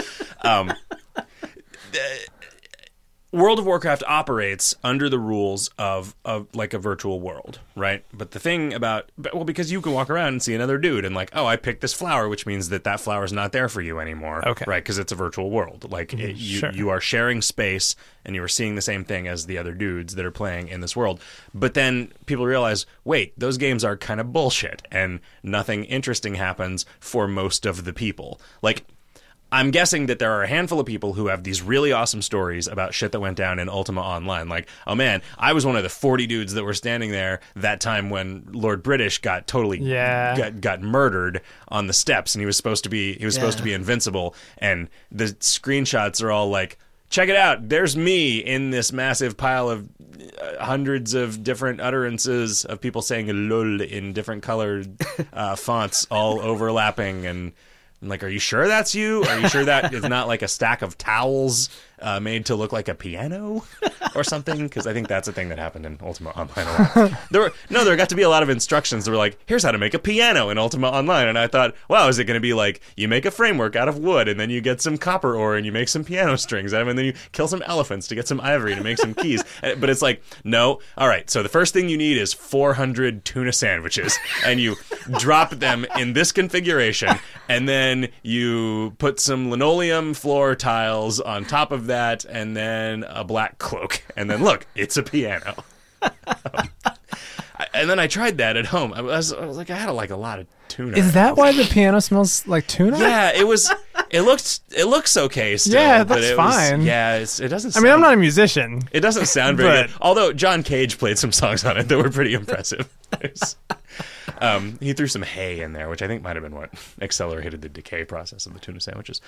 World of Warcraft operates under the rules of like a virtual world, right? But the thing about, because you can walk around and see another dude and like, oh, I picked this flower, which means that flower's not there for you anymore, okay, right? Because it's a virtual world. Like you are sharing space and you are seeing the same thing as the other dudes that are playing in this world. But then people realize, wait, those games are kind of bullshit, and nothing interesting happens for most of the people. Like, I'm guessing that there are a handful of people who have these really awesome stories about shit that went down in Ultima Online. Like, oh man, I was one of the 40 dudes that were standing there that time when Lord British got totally got murdered on the steps, and he was supposed to be invincible. And the screenshots are all like, check it out, there's me in this massive pile of hundreds of different utterances of people saying lol in different colored fonts, all overlapping, and I'm like, are you sure that's you? Are you sure that is not like a stack of towels made to look like a piano or something, because I think that's a thing that happened in Ultima Online a lot. There got to be a lot of instructions that were like, here's how to make a piano in Ultima Online, and I thought, wow, is it going to be like, you make a framework out of wood, and then you get some copper ore, and you make some piano strings out of it, and then you kill some elephants to get some ivory to make some keys. But it's like, no, all right, so the first thing you need is 400 tuna sandwiches, and you drop them in this configuration, and then you put some linoleum floor tiles on top of that, and then a black cloak, and then look, it's a piano. And then I tried that at home. I was like, I had a lot of tuna. Is that why the piano smells like tuna? Yeah, it was. It looks okay still. Yeah, but that's it fine. Yeah, it doesn't. I mean, I'm not a musician. It doesn't sound very But- good. Although John Cage played some songs on it that were pretty impressive. He threw some hay in there, which I think might have been what accelerated the decay process of the tuna sandwiches.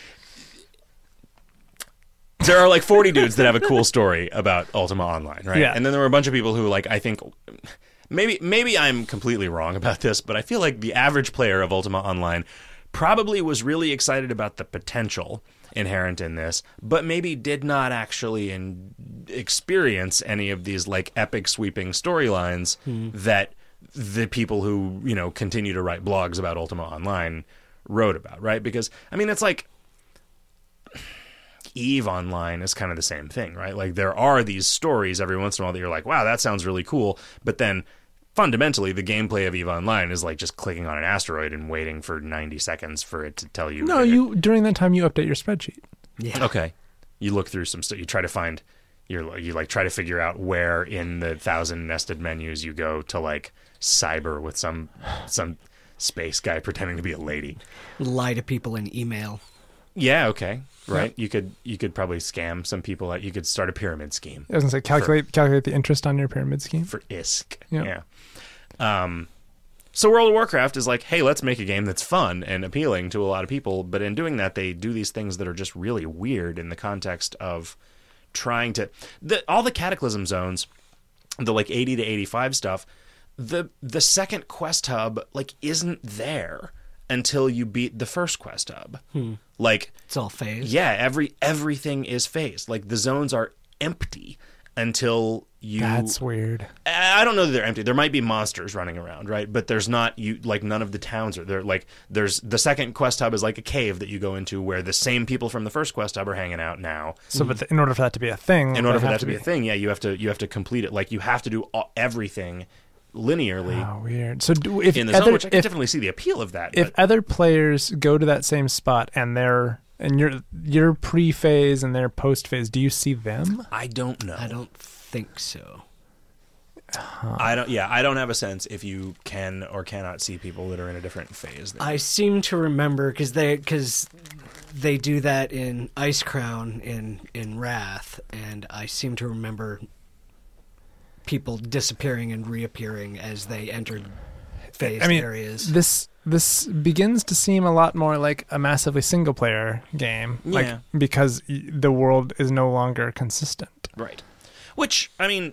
There are like 40 dudes that have a cool story about Ultima Online, right? Yeah. And then there were a bunch of people who, like, I think maybe I'm completely wrong about this, but I feel like the average player of Ultima Online probably was really excited about the potential inherent in this, but maybe did not actually experience any of these like epic sweeping storylines that the people who, you know, continue to write blogs about Ultima Online wrote about, right? Because I mean, it's like EVE Online is kind of the same thing, right? Like there are these stories every once in a while that you're like, wow, that sounds really cool, but then fundamentally the gameplay of EVE Online is like just clicking on an asteroid and waiting for 90 seconds for it to tell you. No, during that time you update your spreadsheet. Yeah. Okay. You look through some stuff. You try to find you like try to figure out where in the 1,000 nested menus you go to like cyber with some space guy pretending to be a lady. Lie to people in email. Yeah, okay. Right. You could probably scam some people out. You could start a pyramid scheme I was gonna say calculate the interest on your pyramid scheme. for ISK. Yeah. Yeah. So World of Warcraft is like, hey, let's make a game that's fun and appealing to a lot of people. But in doing that, they do these things that are just really weird in the context of trying to all the Cataclysm zones, the like 80 to 85 stuff. The second quest hub like isn't there until you beat the first quest hub. Like It's all phased. yeah, everything is phased. Like the zones are empty until you. That's weird. I don't know that they're empty. There might be monsters running around, right? But there's not none of the towns are there. Like there's the second quest hub is like a cave that you go into where the same people from the first quest hub are hanging out now. So, but in order for that to be a thing, In order for that to be a thing, yeah, you have to complete it. Like you have to do everything linearly Oh, weird. So, if in the zone, which I can definitely see the appeal of that. if But other players go to that same spot and your pre-phase and their post-phase, do you see them? I don't know. I don't think so. I don't. Yeah, I don't have a sense if you can or cannot see people that are in a different phase. I seem to remember because they do that in Ice Crown in Wrath, and I seem to remember people disappearing and reappearing as they entered phased areas. This begins to seem a lot more like a massively single-player game, Yeah. because the world is no longer consistent. Right. Which, I mean,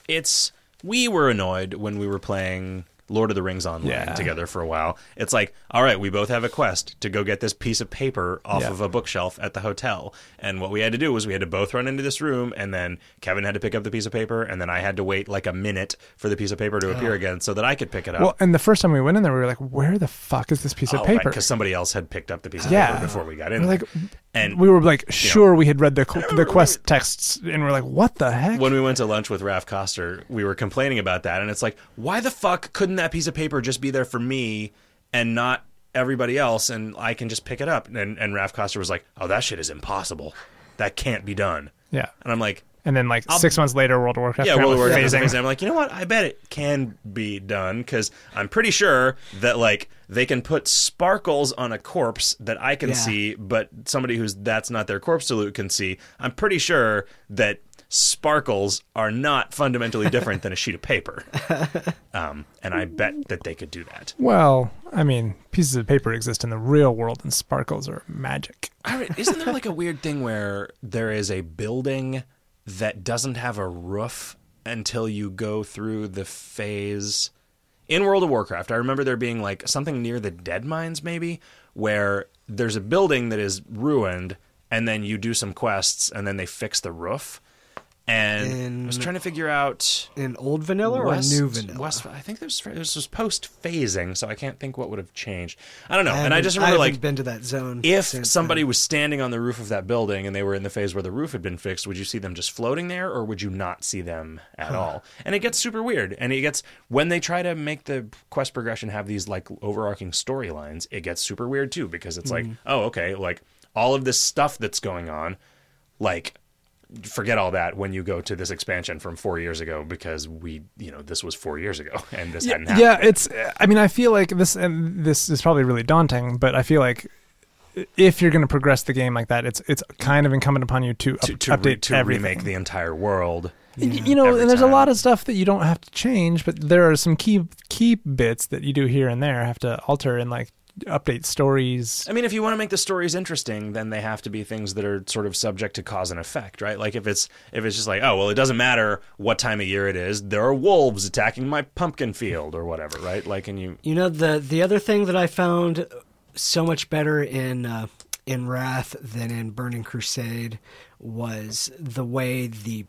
we were annoyed when we were playing Lord of the Rings Online Yeah. together for a while. It's like, all right, we both have a quest to go get this piece of paper off Yeah. of a bookshelf at the hotel. And what we had to do was we had to both run into this room, and then Kevin had to pick up the piece of paper, and then I had to wait like a minute for the piece of paper to appear again so that I could pick it up. Well, and the first time we went in there, we were like, where the fuck is this piece of paper? Because somebody else had picked up the piece of Yeah. paper before we got in We're there. like, And we were like, sure, we had read the quest texts, and we're like, what the heck? when we went to lunch with Raph Koster, we were complaining about that, and it's like, why the fuck couldn't that piece of paper just be there for me and not everybody else, and I can just pick it up? And Raph Koster was like, oh, that shit is impossible. That can't be done. Yeah. And I'm like, And then 6 months later, World of Warcraft. yeah, World of Warcraft is phasing. phasing. I'm like, you know what? I bet it can be done, because I'm pretty sure that like they can put sparkles on a corpse that I can Yeah. see, but somebody that's not their corpse to loot can see. I'm pretty sure that sparkles are not fundamentally different than a sheet of paper, and I bet that they could do that. Well, I mean, pieces of paper exist in the real world, and sparkles are magic. Isn't there like a weird thing where there is a building that doesn't have a roof until you go through the phase in World of Warcraft? I remember there being like something near the Dead Mines, maybe, where there's a building that is ruined, and then you do some quests, and then they fix the roof. And I was trying to figure out in old vanilla or new vanilla. I think this was post phasing, so I can't think what would have changed. I don't know. I And I just remember haven't been to that zone. if since somebody then. was standing on the roof of that building and they were in the phase where the roof had been fixed, would you see them just floating there, or would you not see them at all? And it gets super weird. And it gets, when they try to make the quest progression have these like overarching storylines, it gets super weird too, because it's like, oh, okay, like all of this stuff that's going on, like, forget all that when you go to this expansion from 4 years ago, because this was 4 years ago and this hadn't happened. Yeah, it's. I mean, I feel like this, and this is probably really daunting, but I feel like if you're going to progress the game like that, it's kind of incumbent upon you to update to everything. remake the entire world. You know, every and there's a time. lot of stuff that you don't have to change, but there are some key bits that you do here and there have to alter and like update stories. I mean, if you want to make the stories interesting, then they have to be things that are sort of subject to cause and effect, right? Like if it's just like, oh, well, it doesn't matter what time of year it is, there are wolves attacking my pumpkin field or whatever, right? Like, and You know, the other thing that I found so much better in Wrath than in Burning Crusade was the way the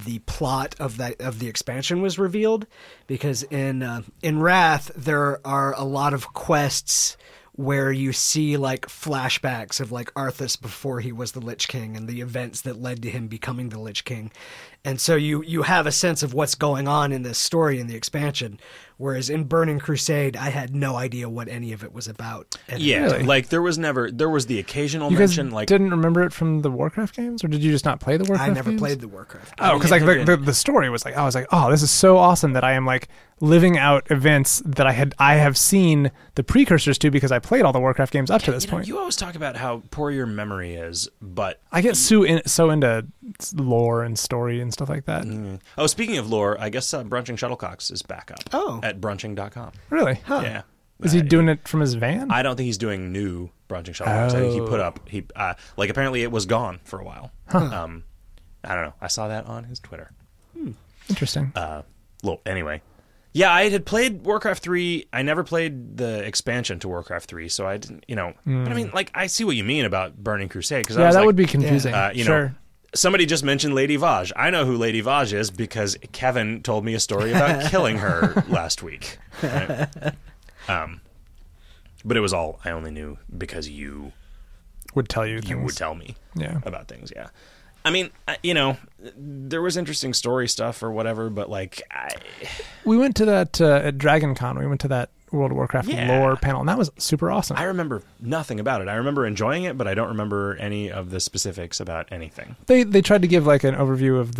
plot of the expansion was revealed, because in Wrath there are a lot of quests where you see like flashbacks of like Arthas before he was the Lich King and the events that led to him becoming the Lich King. And so you have a sense of what's going on in this story in the expansion. Whereas in Burning Crusade, I had no idea what any of it was about. And Really? like there was the occasional You guys mention, like, didn't remember it from the Warcraft games, or did you just not play the Warcraft I never games? played the Warcraft. Oh, because like the story was like, I was like, oh, this is so awesome that I am like living out events that I have seen the precursors to, because I played all the Warcraft games up to this point. You always talk about how poor your memory is, but I get so into lore and story and stuff like that. oh, speaking of lore, I guess Brunching Shuttlecocks is back up. Oh. At brunching.com. Really? Yeah. Is he doing it from his van? I don't think he's doing new Brunching Shuttlecocks. I think he put Oh. up like apparently it was gone for a while. I don't know. I saw that on his Twitter. Interesting. Anyway. Yeah, I had played Warcraft 3. I never played the expansion to Warcraft 3, so I didn't, But I mean, like, I see what you mean about Burning Crusade, because I yeah, was that like, would be confusing. sure. Somebody just mentioned Lady Vaj. I know who Lady Vaj is because Kevin told me a story about killing her last week. Right? But it was all I only knew because you would tell you. would things. tell me Yeah. about things. Yeah, I mean, there was interesting story stuff or whatever, but like, We went to that at Dragon Con. We went to that World of Warcraft Yeah. lore panel, and that was super awesome. I remember nothing about it. I remember enjoying it, but I don't remember any of the specifics about anything. They tried to give like an overview of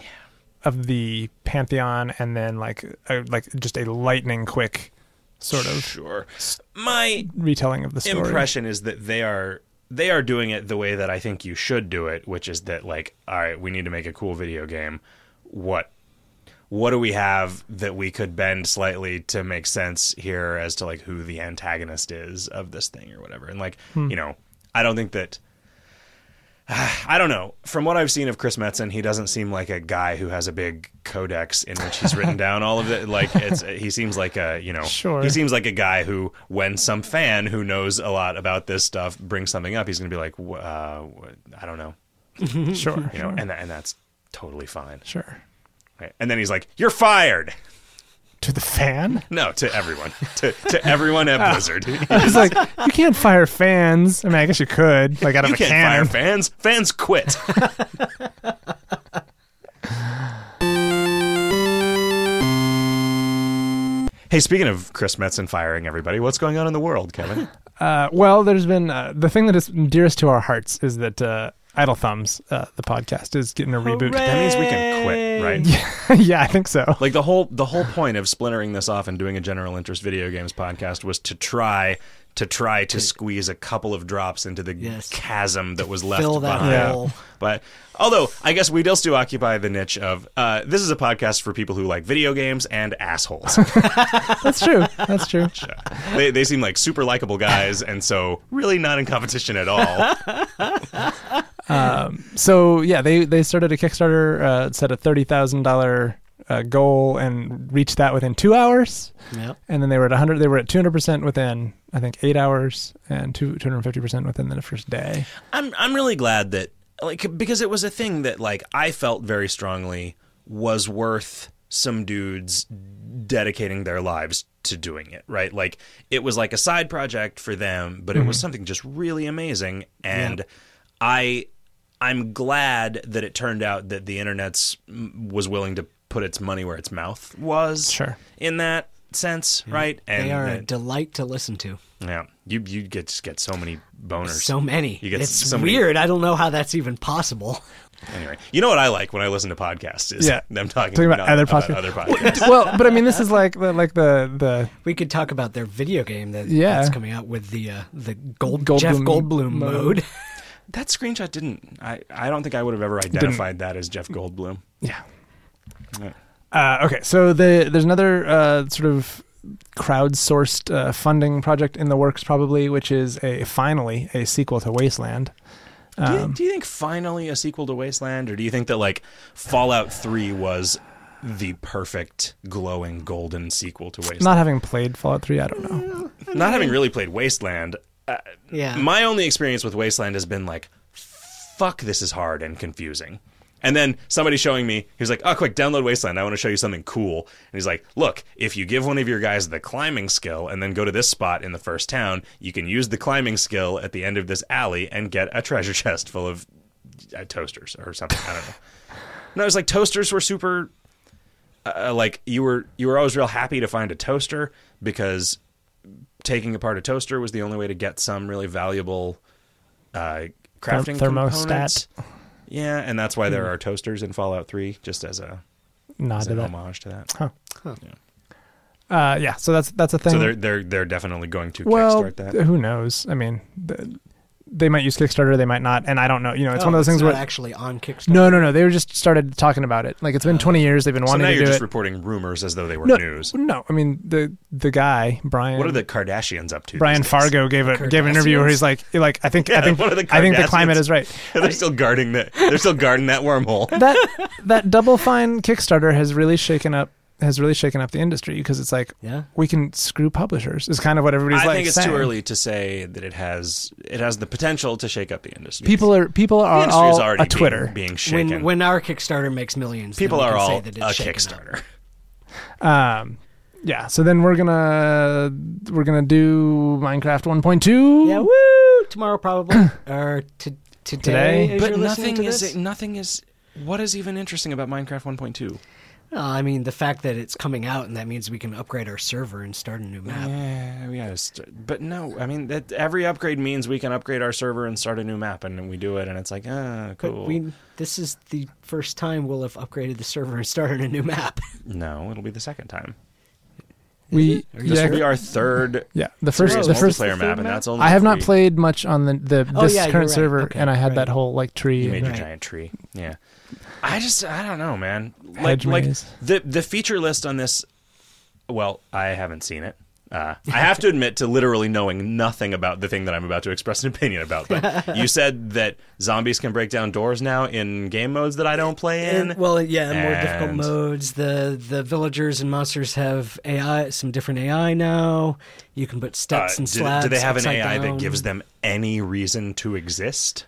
the Pantheon, and then like just a lightning quick sort of Sure. My retelling of the story. impression is that they are doing it the way that I think you should do it, which is that, like, all right, we need to make a cool video game. What do we have that we could bend slightly to make sense here as to like who the antagonist is of this thing or whatever? And like, I don't think that I don't know. From what I've seen of Chris Metzen, he doesn't seem like a guy who has a big codex in which he's written down all of it. Like, he seems like Sure. he seems like a guy who, when some fan who knows a lot about this stuff brings something up, he's going to be like, I don't know, Sure. and that's totally fine. Sure. Right? And then he's like, "You're fired." To the fan? No, to everyone, to everyone at Blizzard. It's like, you can't fire fans. I mean, I guess you could, like out of You a can't cannon. fire fans. Fans quit. Hey, speaking of Chris Metzen firing everybody, what's going on in the world, Kevin? Well, there's been the thing that is dearest to our hearts is that Idle Thumbs, the podcast, is getting a reboot. That means we can quit, right? Yeah, I think so. Like the whole point of splintering this off and doing a general interest video games podcast was to try to squeeze a couple of drops into the Yes. chasm that was left Fill that behind. hole. But although I guess we still occupy the niche of this is a podcast for people who like video games and assholes. That's true. That's true. They seem like super likable guys, and so really not in competition at all. So yeah, they started a Kickstarter, set a $30,000 goal and reached that within 2 hours. Yep. And then they were at 100. They were at 200% within, I think, 8 hours, and 250% within the first day. I'm really glad that, like, because it was a thing that, like, I felt very strongly was worth some dudes dedicating their lives to doing it, right? Like, it was like a side project for them, but it was something just really amazing. And I'm glad that it turned out that the internet's was willing to put its money where its mouth was. Sure. In that sense, right? And They are a delight to listen to. yeah, you get so many boners. So many. You get It's so many- weird. I don't know how that's even possible. Anyway, you know what I like when I listen to podcasts is them talking about other about podcasts. other podcasts. Well, but I mean, this is like the We could talk about their video game that's coming out with the Jeff Goldblum mode. That screenshot didn't. I don't think I would have ever identified that as Jeff Goldblum. yeah. Okay, so there's another sort of crowdsourced funding project in the works, probably, which is finally a sequel to Wasteland. Do you think finally a sequel to Wasteland, or do you think that like Fallout 3 was the perfect glowing golden sequel to Wasteland? Not having played Fallout 3, I don't know. Not having really played Wasteland. Yeah. My only experience with Wasteland has been like, fuck, this is hard and confusing. And then somebody showing me, he was like, oh, quick, download Wasteland. I want to show you something cool. And he's like, look, if you give one of your guys the climbing skill and then go to this spot in the first town, you can use the climbing skill at the end of this alley and get a treasure chest full of toasters or something. I don't know. No, it was like toasters were super, like you were always real happy to find a toaster because taking apart a toaster was the only way to get some really valuable crafting Thermostat. components. Yeah, and that's why there are toasters in Fallout 3, just as a Nod as to an that. homage to that. Yeah, so that's a thing. So they're definitely going to well, kickstart that. who knows? I mean, they might use Kickstarter, they might not, and I don't know. You know, it's one of those things not where actually on Kickstarter. no, they were just started talking about it. Like it's been 20 years, they've been So wanting now to you're do just it. reporting rumors as though they were No, news. no, I mean the guy Brian. What are the Kardashians up to? Brian these days? Fargo gave an interview where he's like I think Yeah, what are the I think the climate Kardashians? is right. They're still guarding that. They're still guarding that wormhole. that Double Fine Kickstarter has really shaken up the industry because it's like we can screw publishers is kind of what everybody's I like think it's saying. too early to say that it has the potential to shake up the industry. People are the industry is all already a Twitter. being shaken. When our Kickstarter makes millions, People then we are can all say that a it's shaken up. Kickstarter. Yeah, so then we're gonna do Minecraft 1.2. Yeah, woo! Tomorrow probably or today. Today? As But you're listening nothing to is. this. What is even interesting about Minecraft 1.2? I mean, the fact that it's coming out and that means we can upgrade our server and start a new map. Yeah, we gotta but no, I mean that every upgrade means we can upgrade our server and start a new map, and then we do it, and it's like, cool. But this is the first time we'll have upgraded the server and started a new map. No, it'll be the second time. We This will be our third. yeah the first serious the first multiplayer map, and that's only. I have not three. played much on this you're current right. server, Okay, and I had right. that whole like tree. You made your Right. giant tree. Yeah. I don't know, man. Hedge Like maze. the feature list on this. Well, I haven't seen it. I have to admit to literally knowing nothing about the thing that I'm about to express an opinion about. But you said that zombies can break down doors now in game modes that I don't play in. More difficult And- modes. The villagers and monsters have AI, some different AI now. You can put steps and slabs. Do they have an upside AI down. that gives them any reason to exist?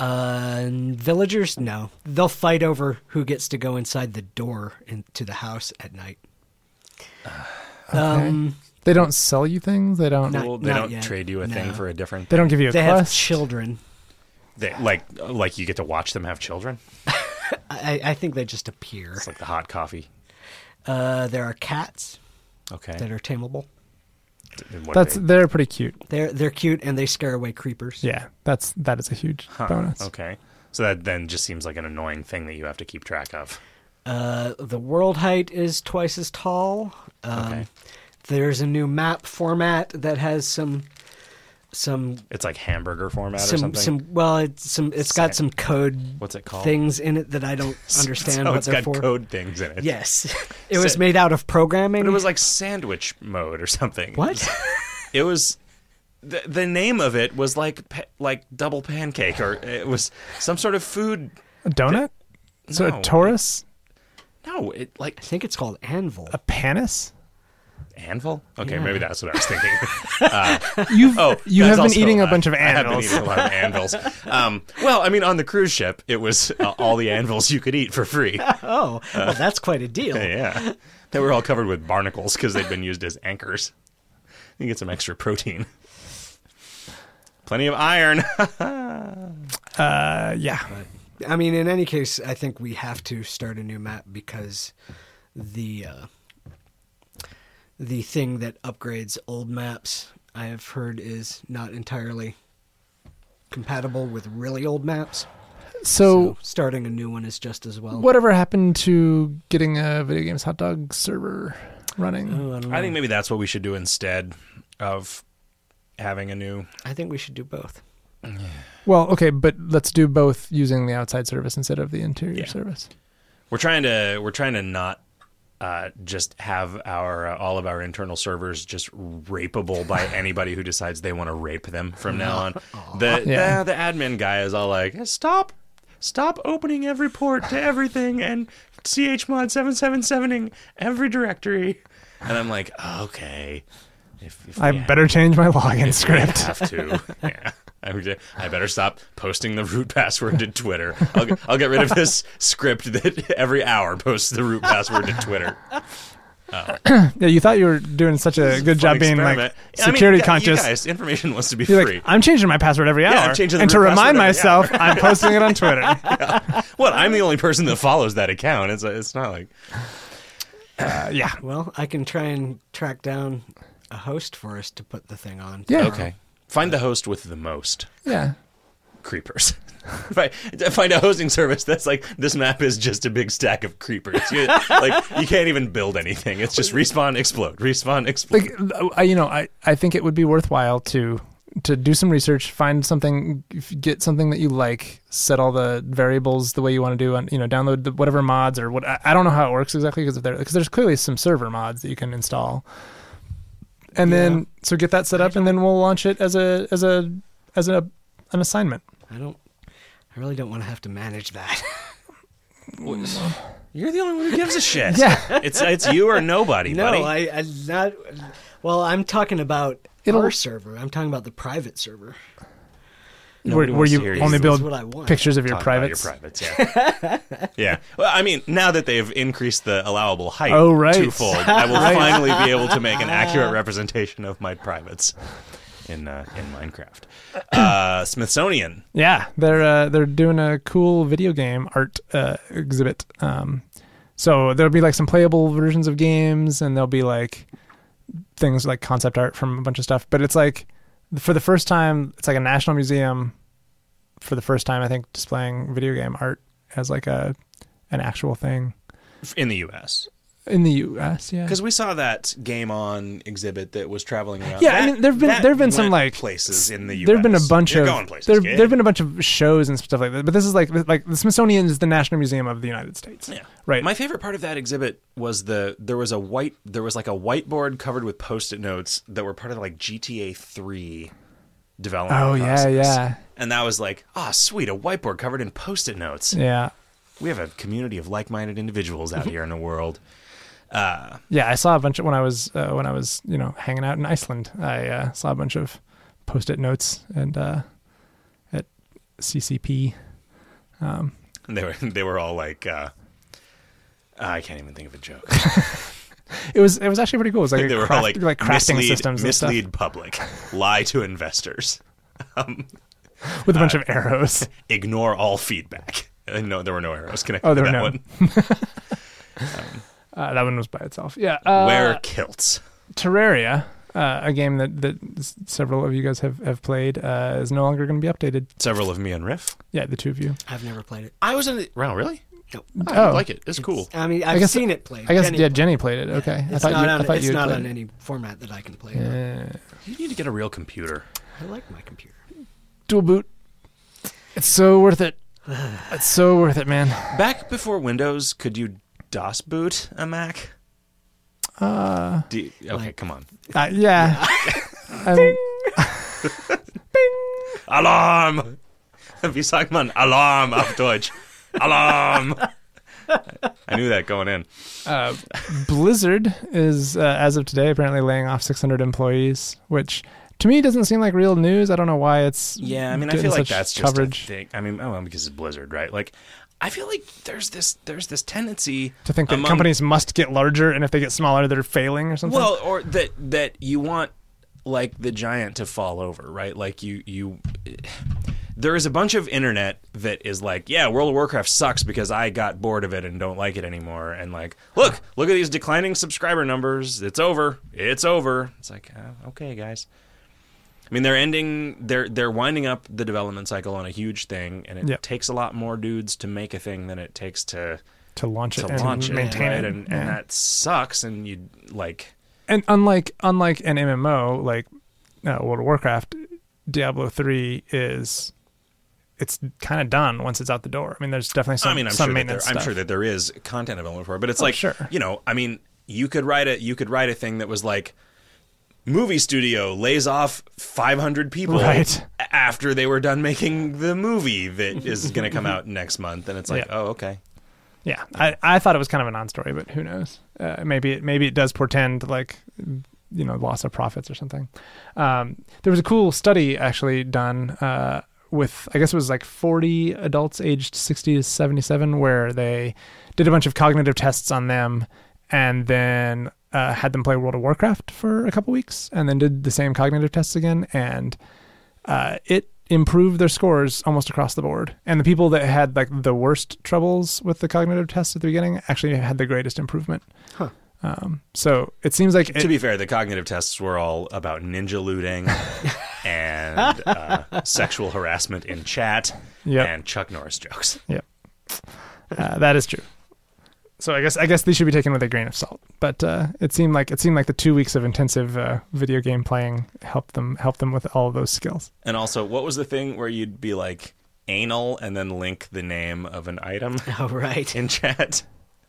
Villagers, no. They'll fight over who gets to go inside the door into the house at night. They don't sell you things. They don't. Not- Well, they don't yet. trade you a thing No. for a different. They don't give you a They have quest. children. They, like you get to watch them have children. I think they just appear. It's like the hot coffee. There are cats Okay. that are tameable. And what do they- They're pretty cute. They're cute and they scare away creepers. Yeah, that is a huge Huh, bonus. Okay. So that then just seems like an annoying thing that you have to keep track of. The world height is twice as tall. Okay. There's a new map format that has some It's like hamburger format or something. it's got some code What's it called? things in it that I don't understand Oh, what it's they're got for. code things in it. Yes. It was made out of programming. But it was like sandwich mode or something. What? It was the name of it was like double pancake, or it was some sort of food. A donut? So No. a Taurus? No, it I think it's called Anvil. A panis? Anvil? Okay, Yeah. maybe that's what I was thinking. You That's have been also- eating a bunch of I have been anvils. eating a lot of anvils. Well, I mean, on the cruise ship, it was all the anvils you could eat for free. Oh, well, that's quite a deal. Yeah. They were all covered with barnacles because they'd been used as anchors. You get some extra protein. Plenty of iron. Yeah. I mean, in any case, I think we have to start a new map because the thing that upgrades old maps, I have heard, is not entirely compatible with really old maps. So starting a new one is just as well. whatever happened to getting a Video Games Hot Dog server running? Oh, I don't know. I think maybe that's what we should do instead of having a new. I think we should do both. Well, okay, but let's do both using the outside service instead of the interior Yeah. service. We're trying to not just have our all of our internal servers just rapeable by anybody who decides they want to rape them from now on. Yeah. The admin guy is all like, stop opening every port to everything and chmod 777ing every directory. And I'm like, okay. If I we better change my login We script. have to. Yeah. I better stop posting the root password to Twitter. I'll get rid of this script that every hour posts the root password to Twitter. Yeah, you thought you were doing such a good job being like Experiment. security You conscious. guys, information wants to be You're free. like, I'm changing my password every hour. I'm changing the and to root remind password every myself, I'm posting it on Twitter. What? I'm the only person that follows that account. It's not like Yeah. Well, I can try and track down a host for us to put the thing on. Yeah. okay. Find the host with the most Yeah. creepers. Find a hosting service that's like, this map is just a big stack of creepers. You can't even build anything. It's just respawn, explode, I think it would be worthwhile to do some research, find something, get something that you like, set all the variables the way you want to do, and download whatever mods or what. I don't know how it works exactly because there's clearly some server mods that you can install, and then so get that set up, and then we'll launch it as an assignment. I really don't want to have to manage that. You're the only one who gives a shit. Yeah. It's you or nobody, No, buddy. I'm not. Well, I'm talking about It'll- our server. I'm talking about the private server. Nobody Where wants to you hear you. only This build is what I want. pictures of your Talk about privates. Your privates, yeah. Yeah. Well, I mean, now that they've increased the allowable height Oh, right. twofold, I will finally be able to make an accurate representation of my privates in Minecraft. Smithsonian. Yeah, they're doing a cool video game art exhibit. So there'll be like some playable versions of games, and there'll be like things like concept art from a bunch of stuff. But it's like for the first time, it's like a national museum for the first time, I think, displaying video game art as like an actual thing In the U.S. in the U.S. Yeah, Because we saw that Game On exhibit that was traveling around. Yeah, I mean, there've been some, went like, places in the U.S. there've been a bunch You're of going places, kid. there've been a bunch of shows and stuff like that. But this is like the Smithsonian is the National Museum of the United States. Yeah. Right. My favorite part of that exhibit was there was like a whiteboard covered with Post-it notes that were part of like GTA 3 development. Oh, yeah, process. yeah. And that was like, sweet, a whiteboard covered in Post-it notes. Yeah. We have a community of like-minded individuals out here in the world. Yeah, I saw a bunch of when I was hanging out in Iceland. I saw a bunch of Post-it notes and at CCP. And they were all like, I can't even think of a joke. It was actually pretty cool. It was like They were all craft, like, like crafting mislead, systems and stuff mislead public, lie to investors, with a bunch of arrows. ignore all feedback. No, there were no arrows connected Oh, there to were that no. one. That one was by itself. Yeah. Wear kilts. Terraria, a game that several of you guys have played, is no longer going to be updated. Several of me and Riff. Yeah, the two of you. I've never played it. I was in it. Wow, really? No. I like it. It's cool. I mean, I've guess- seen it played. I guess Jenny- Jenny played it. Okay, It's not you on played it. any format that I can play. You need to get a real computer. I like my computer. Dual boot. It's so worth it. It's so worth it, man. Back before Windows, could you DOS boot a Mac? Okay, come on. Yeah. Alarm! Wie sagt man Alarm auf Deutsch? Alarm! I knew that going in. Blizzard is, as of today, apparently laying off 600 employees, which to me doesn't seem like real news. I don't know why it's Yeah, I mean, I getting feel like such that's just coverage. a thing. I mean, well, because it's Blizzard, right? Like, I feel like there's this tendency To think that among- companies must get larger, and if they get smaller, they're failing or something. Well, or that you want like the giant to fall over, right? Like you there is a bunch of internet that is like, yeah, World of Warcraft sucks because I got bored of it and don't like it anymore. And like, look at these declining subscriber numbers. It's over. It's over. It's like, okay, guys. I mean, they're winding up the development cycle on a huge thing, and it takes a lot more dudes to make a thing than it takes to launch it and launch maintain right? it. And that sucks. And you like, And unlike an MMO like World of Warcraft, Diablo 3 it's kind of done once it's out the door. I mean, there's definitely some maintenance stuff. I'm sure that there is content development for it, but it's sure. I mean, you could write a thing that was like, movie studio lays off 500 people Right. after they were done making the movie that is going to come out next month, and it's like, Yeah. oh, okay. Yeah, I thought it was kind of a non-story, but who knows? Maybe it does portend like loss of profits or something. There was a cool study actually done with, I guess it was like 40 adults aged 60 to 77, where they did a bunch of cognitive tests on them, and then had them play World of Warcraft for a couple weeks, and then did the same cognitive tests again, and it improved their scores almost across the board. And the people that had like the worst troubles with the cognitive tests at the beginning actually had the greatest improvement. Huh. So it seems like To be fair, the cognitive tests were all about ninja looting and sexual harassment in chat and Chuck Norris jokes. Yep. That is true. So I guess these should be taken with a grain of salt. But it seemed like the 2 weeks of intensive video game playing helped them with all of those skills. And also, what was the thing where you'd be like anal and then link the name of an item Oh, right. in chat?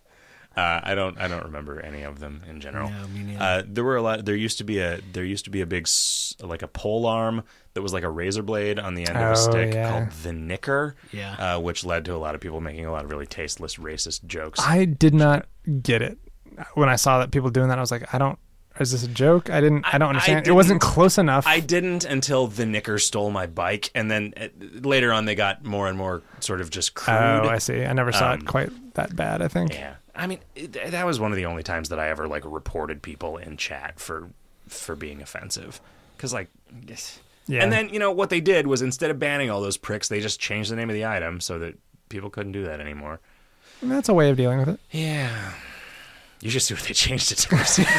I don't remember any of them in general. No, me neither. There were a lot. There used to be a big like a pole arm that was like a razor blade on the end of a stick called the Knicker. Yeah. Which led to a lot of people making a lot of really tasteless, racist jokes. I did not get it when I saw that people doing that. I was like, is this a joke? I don't understand. It wasn't close enough. I didn't until the Knicker stole my bike, and then later on they got more and more sort of just crude. Oh, I see. I never saw it quite that bad, I think. Yeah. I mean, that was one of the only times that I ever like reported people in chat for being offensive, because like, Yeah. and then what they did was, instead of banning all those pricks, they just changed the name of the item so that people couldn't do that anymore. And that's a way of dealing with it. Yeah, you should see what they changed it to.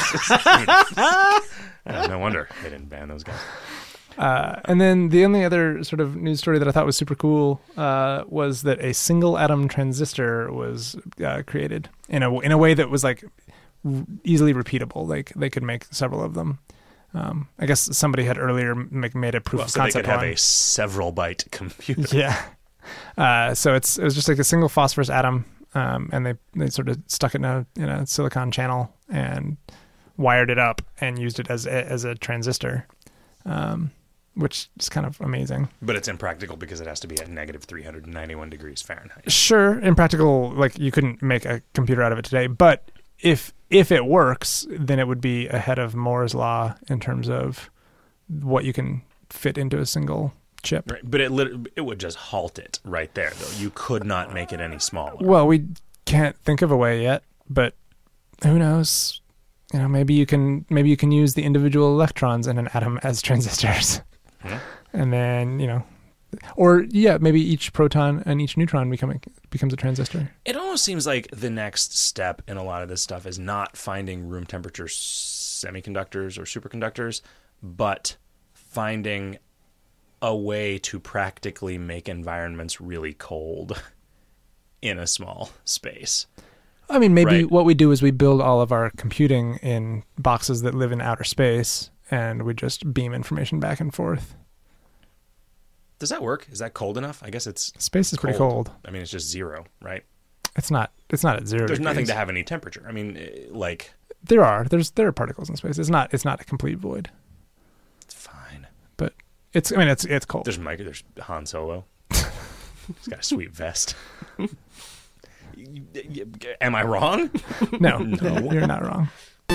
No wonder they didn't ban those guys. And then the only other sort of news story that I thought was super cool was that a single atom transistor was created in a way that was like easily repeatable. Like they could make several of them. I guess somebody had earlier made a proof of So concept they could have one. a several byte computer. Yeah. So it was just like a single phosphorus atom, and they sort of stuck it in a silicon channel and wired it up and used it as a transistor. Which is kind of amazing. But it's impractical because it has to be at negative 391 degrees Fahrenheit. Sure, impractical, like you couldn't make a computer out of it today, but if it works, then it would be ahead of Moore's law in terms of what you can fit into a single chip. Right. But it would just halt it right there, though. You could not make it any smaller. Well, we can't think of a way yet, but who knows? Maybe you can use the individual electrons in an atom as transistors. Yeah. And then, maybe each proton and each neutron becomes a transistor. It almost seems like the next step in a lot of this stuff is not finding room temperature semiconductors or superconductors, but finding a way to practically make environments really cold in a small space. I mean, maybe Right. what we do is we build all of our computing in boxes that live in outer space, and we just beam information back and forth. Does that work? Is that cold enough? I guess it's Space is pretty cold. I mean, it's just zero, right? It's not at 0 There's degrees. nothing to have any temperature. I mean, like, There are particles in space. It's not a complete void, it's fine. but it's cold. There's Han Solo. He's got a sweet vest. Am I wrong? No, No. you're not wrong.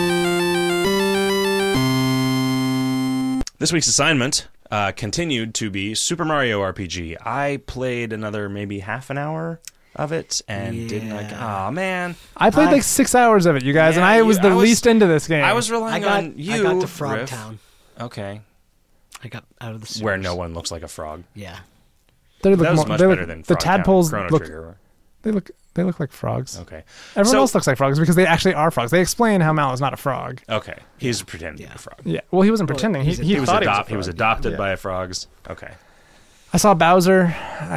This week's assignment continued to be Super Mario RPG. I played another maybe half an hour of it and didn't like. Oh man, I played like 6 hours of it, you guys, and Yeah, I was the I was- least into this game. I was relying on you. I got to Frog Riff. Town. Okay, I got out of the sewers. where no one looks like a frog. Yeah. They look That was more- much they better look- than the Frog Town, tadpoles Chrono look. Trigger. They look like frogs. Okay, Everyone So- else looks like frogs because they actually are frogs. They explain how Mal is not a frog. okay. He's pretending to be a frog. Yeah. Well, he wasn't Well, pretending. he's He a- thought He was adopted Yeah. by a frogs. Okay. I saw Bowser.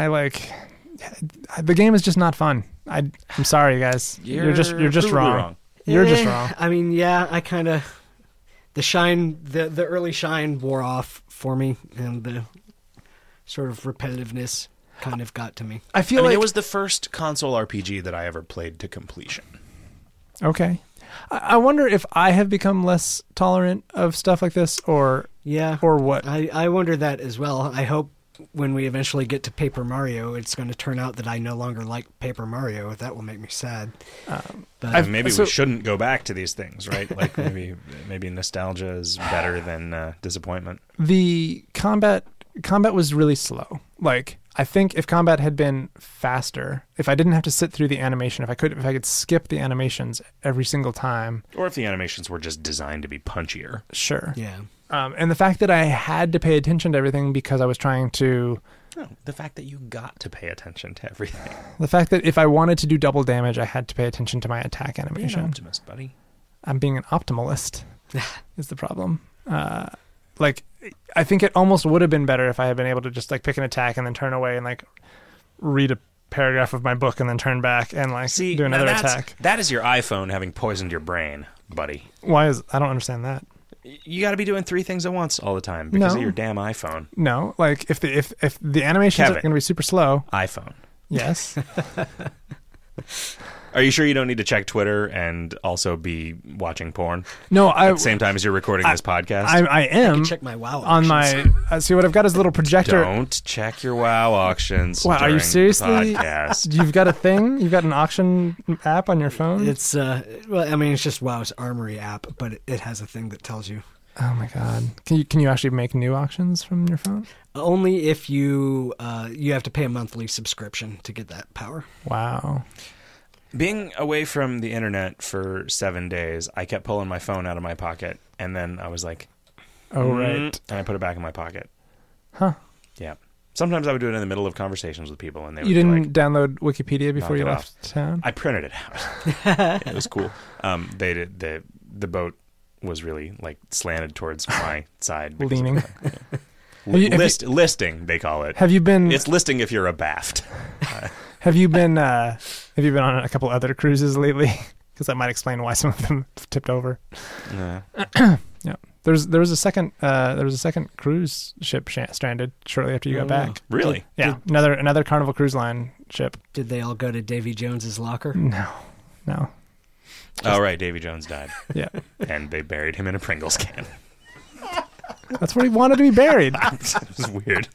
The game is just not fun. I'm sorry, you guys. You're just provably wrong. You're just Eh, wrong. I mean, yeah, I kind of the early shine wore off for me, and the sort of repetitiveness kind of got to me. I I feel mean, like it was the first console RPG that I ever played to completion. okay. I wonder if I have become less tolerant of stuff like this, or Yeah, what. I wonder that as well. I hope when we eventually get to Paper Mario, it's going to turn out that I no longer like Paper Mario. That will make me sad. But Maybe so- we shouldn't go back to these things, right? Like maybe nostalgia is better than disappointment. The combat was really slow. Like, I think if combat had been faster, if I didn't have to sit through the animation, if I could skip the animations every single time, Or if the animations were just designed to be punchier. sure. yeah, And the fact that I had to pay attention to everything because I was trying to, No, the fact that you got to pay attention to everything. the fact that if I wanted to do double damage, I had to pay attention to my attack Be an animation. optimist, buddy. I'm being an optimalist is the problem. Like, I think it almost would have been better if I had been able to just like pick an attack and then turn away and like read a paragraph of my book and then turn back and like See, do another now attack. that is your iPhone having poisoned your brain, buddy. I don't understand that. You got to be doing 3 things at once all the time because No. of your damn iPhone. No, like if the animations are Kevin. going to be super slow, iPhone. yes. Are you sure you don't need to check Twitter and also be watching porn No, at the same time as you're recording this podcast? I am check my WoW on options. my see what I've got is a little projector. Don't check your WoW auctions. Wow, are during you the seriously? podcast. You've got a thing? You've got an auction app on your phone? It's well, I mean, it's just WoW's Armory app, but it has a thing that tells you Oh my god! Can you actually make new auctions from your phone? only if you have to pay a monthly subscription to get that power. Wow. Being away from the internet for 7 days, I kept pulling my phone out of my pocket, and then I was like, Oh right. and I put it back in my pocket. Huh. Yeah. Sometimes I would do it in the middle of conversations with people, and they would You be didn't like, download Wikipedia before knock you it left town? I printed it out. It was cool. They did the boat was really like slanted towards my side. because of Leaning. the- Have you- listing, they call it. Have you been? It's listing if you're a baft. Have you been? Have you been on a couple other cruises lately? Because that might explain why some of them tipped over. Yeah. Yeah. There was a second cruise ship stranded shortly after you got back. Really? Yeah. Another Carnival Cruise Line ship. Did they all go to Davy Jones's locker? No. Oh, right. Davy Jones died. Yeah. And they buried him in a Pringles can. That's where he wanted to be buried. It was weird.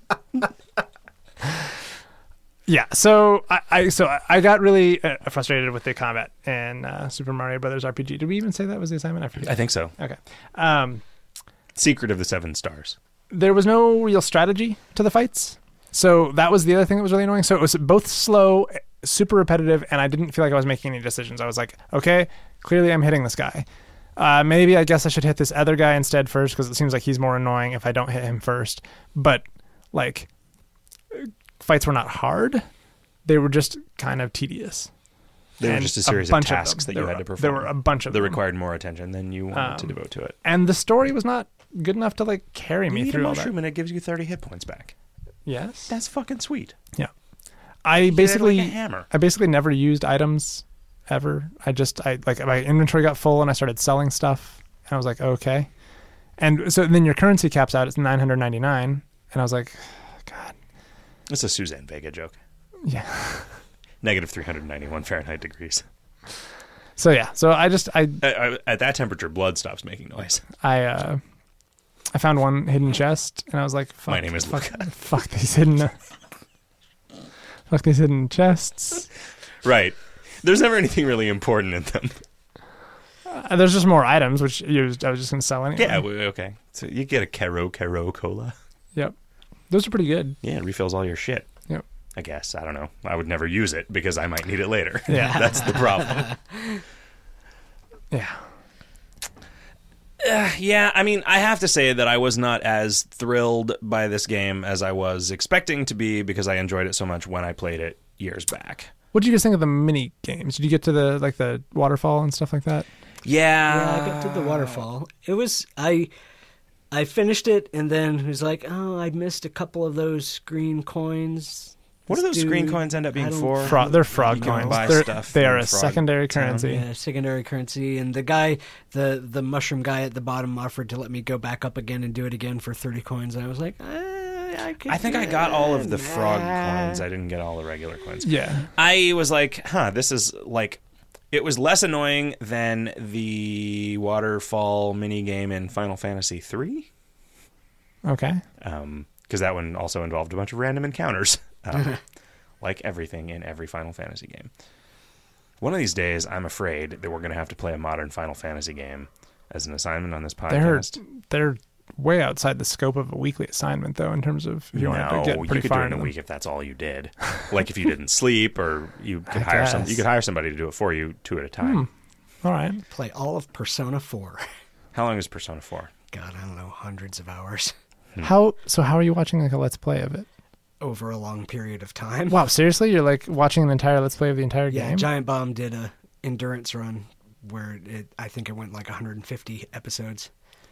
Yeah, so I got really frustrated with the combat in Super Mario Brothers RPG. Did we even say that was the assignment? I forget. I think so. Okay. Secret of the 7 Stars. There was no real strategy to the fights, so that was the other thing that was really annoying. So it was both slow, super repetitive, and I didn't feel like I was making any decisions. I was like, okay, clearly I'm hitting this guy. Maybe I guess I should hit this other guy instead first because it seems like he's more annoying if I don't hit him first. But like, fights were not hard; they were just kind of tedious. They were And just a a series of bunch of tasks them. that you There had to were- perform. there were a bunch of that them. required more attention than you wanted to devote to it. And the story was not good enough to like carry You me eat a through all that. mushroom and it gives you 30 hit points back. Yes, That's fucking sweet. yeah. I Hit it basically like a hammer. I basically never used items ever. I like my inventory got full and I started selling stuff. And I was like, okay. And so then your currency caps out. It's $999, and I was like, God, It's a Suzanne Vega joke. yeah. Negative 391 Fahrenheit degrees. So yeah. So I At that temperature, blood stops making noise. I found one hidden chest, and I was like, fuck, My name is fuck, Luca. fuck these hidden chests. Right. There's never anything really important in them. There's just more items, which I was just going to sell anyway. Yeah, okay. So you get a Caro Cola. Yep. Those are pretty good. Yeah, it refills all your shit. Yep. I guess. I don't know. I would never use it because I might need it later. Yeah. That's the problem. Yeah. Yeah, I mean, I have to say that I was not as thrilled by this game as I was expecting to be because I enjoyed it so much when I played it years back. What did you guys think of the mini games? Did you get to the waterfall and stuff like that? Yeah. I got to the waterfall. It was I finished it and then it was like, oh, I missed a couple of those green coins. What do those green coins end up being for? They're frog You can coins. buy stuff They are in a Frog secondary Town. currency. Yeah, secondary currency. And the guy, the mushroom guy at the bottom offered to let me go back up again and do it again for 30 coins. And I was like, I think I got all of the frog coins. I didn't get all the regular coins. Yeah. I was like, this is like... It was less annoying than the waterfall minigame in Final Fantasy III. Okay. Because that one also involved a bunch of random encounters. Like everything in every Final Fantasy game. One of these days, I'm afraid that we're going to have to play a modern Final Fantasy game as an assignment on this podcast. They're way outside the scope of a weekly assignment, though, in terms of if you want to get pretty you could far do it in into a them. week if that's all you did. Like if you didn't sleep, or you could I hire guess. you could hire somebody to do it for you 2 at a time. All right. play all of Persona 4. How long is Persona 4? God, I don't know, hundreds of hours How are you watching like a Let's Play of it? over a long period of time. Wow, seriously? You're like watching an entire Let's Play of the entire Yeah, game? Giant Bomb did a endurance run where I think it went like 150 episodes.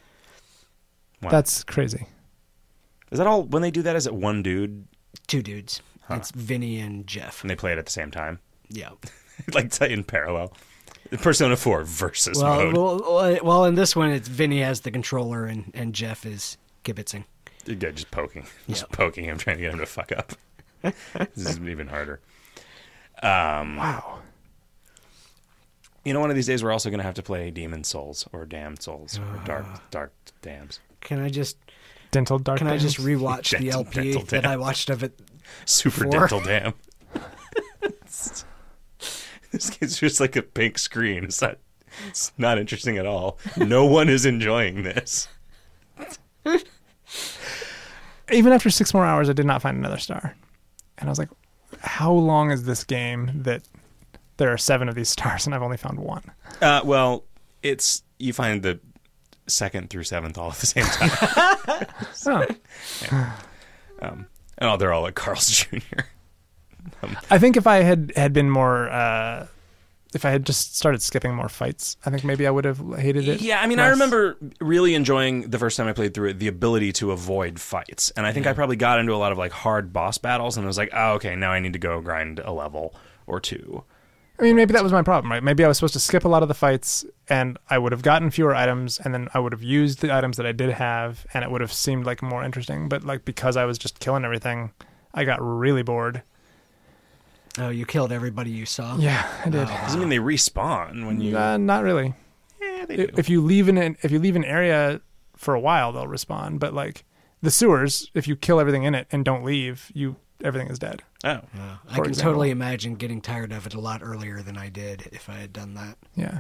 Wow. That's crazy. Is that all? When they do that, is it one dude 2 dudes. It's Vinny and Jeff. and they play it at the same time? Yeah. Like in parallel. Persona 4 versus mode. Well, in this one, it's Vinny has the controller and Jeff is kibitzing. Yeah, just poking. Just Yeah. poking him, trying to get him to fuck up. This is even harder. Wow. You know, one of these days we're also going to have to play Demon Souls or Damned Souls or Dark Dams. Can I just Dental Can I just Dams? rewatch the Dental LP that Dam. I watched of it? Super 4? Dental Dam. This game's just like a pink screen. It's not interesting at all. No one is enjoying this. Even after 6 more hours, I did not find another star. And I was like, how long is this game that there are 7 of these stars and I've only found 1? Well, you find the 2nd through 7th all at the same time. Oh. And they're all at Carl's Jr. I think if I had been more, if I had just started skipping more fights, I think maybe I would have hated it. Yeah, I mean, I less. remember really enjoying the first time I played through it, the ability to avoid fights. And I think I probably got into a lot of like hard boss battles and I was like, oh, okay, now I need to go grind a level or 2. I mean, maybe that was my problem, right? Maybe I was supposed to skip a lot of the fights and I would have gotten fewer items and then I would have used the items that I did have and it would have seemed like more interesting. But like because I was just killing everything, I got really bored. Oh, you killed everybody you saw? Yeah, I did. Doesn't mean they respawn when you... Not really. yeah, they do. If you leave an area for a while, they'll respawn. But like the sewers, if you kill everything in it and don't leave, everything is dead. Oh. I can example. totally imagine getting tired of it a lot earlier than I did if I had done that. Yeah.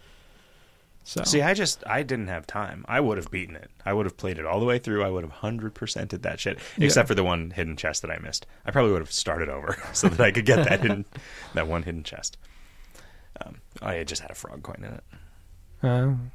So See, I didn't have time. I would have beaten it. I would have played it all the way through. I would have 100%ed that shit, except for the one hidden chest that I missed. I probably would have started over so that I could get that one hidden chest. I just had a frog coin in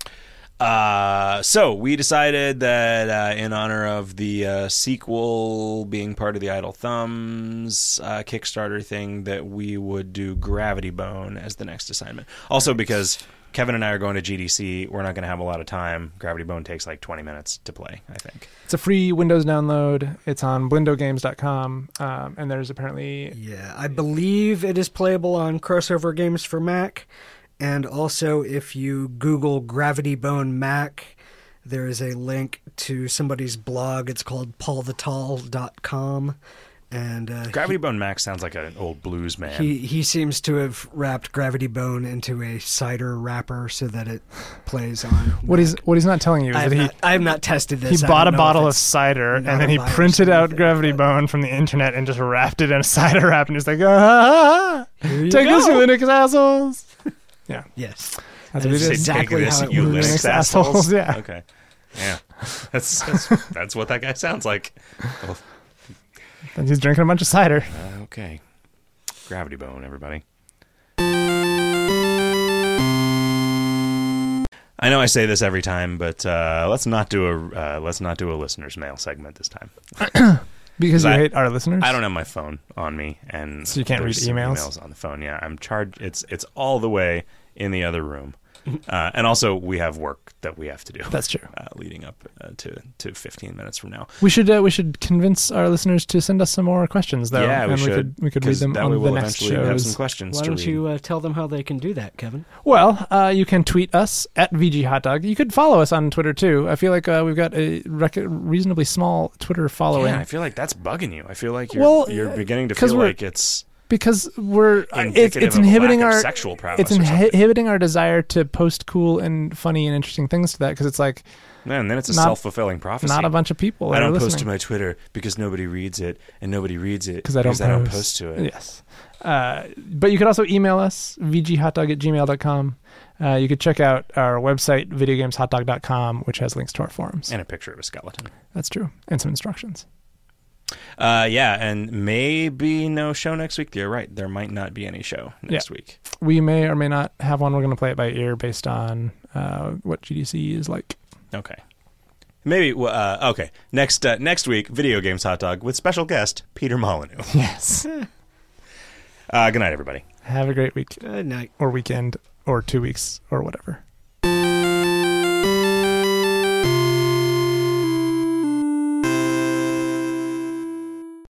it. So we decided that in honor of the sequel being part of the Idle Thumbs Kickstarter thing, that we would do Gravity Bone as the next assignment. Also because Kevin and I are going to GDC, we're not going to have a lot of time. Gravity Bone takes like 20 minutes to play, I think. it's a free Windows download. It's on blindowgames.com. And there's apparently Yeah, I believe it is playable on Crossover Games for Mac. And also, if you Google Gravity Bone Mac, there is a link to somebody's blog. It's called paulthetall.com. And Gravity Bone Max sounds like an old blues man. he seems to have wrapped Gravity Bone into a cider wrapper so that it plays on. what he's not telling you is that I have not tested this. he I bought a don't know bottle if of it's cider and not then a he virus printed or out anything Gravity like that. Bone from the internet and just wrapped it in a cider wrap and just like, ah! Here you Take this, you go. Linux assholes. Yeah. Yes. That's That what is we did. exactly Take this, how it you works. Linux Linux assholes. assholes, yeah. Okay. Yeah. That's what that guy sounds like. Oh, And he's drinking a bunch of cider. okay. Gravity Bone, everybody. I know I say this every time, but let's not do a listener's mail segment this time. Because you I- hate our listeners? I don't have my phone on me, and So you can't there's read some emails? on the phone. Yeah, I'm charged. It's all the way in the other room, and also we have work that we have to do. That's true. Leading up to 15 minutes from now. We should convince our listeners to send us some more questions, though. Yeah, we and should. We could read 'cause them that on way the we'll next eventually have some shows. questions Why to don't read. you tell them how they can do that, Kevin? Well, you can tweet us at VG Hot Dog. You could follow us on Twitter too. I feel like we've got a reasonably small Twitter following. Yeah, I feel like that's bugging you. I feel like Well, you're beginning to 'cause feel we're- like it's because we're indicative it's of a inhibiting lack of our sexual prowess. it's or something. inhibiting our desire to post cool and funny and interesting things to that, because it's like Man, then it's a not- self-fulfilling prophecy. not a bunch of people that I don't are post to listening. my Twitter because nobody reads it, and nobody reads it Because I don't post to it. Yes. But you could also email us, vghotdog@gmail.com. You could check out our website, videogameshotdog.com, which has links to our forums. And a picture of a skeleton. That's true. And some instructions. Yeah, and maybe no show next week. You're right. There might not be any show next week. We may or may not have one. We're going to play it by ear based on what GDC is like. Okay. Maybe. Okay. Next week, Video Games Hot Dog with special guest Peter Molyneux. Yes. Good night, everybody. Have a great week Good night. or weekend or 2 weeks or whatever.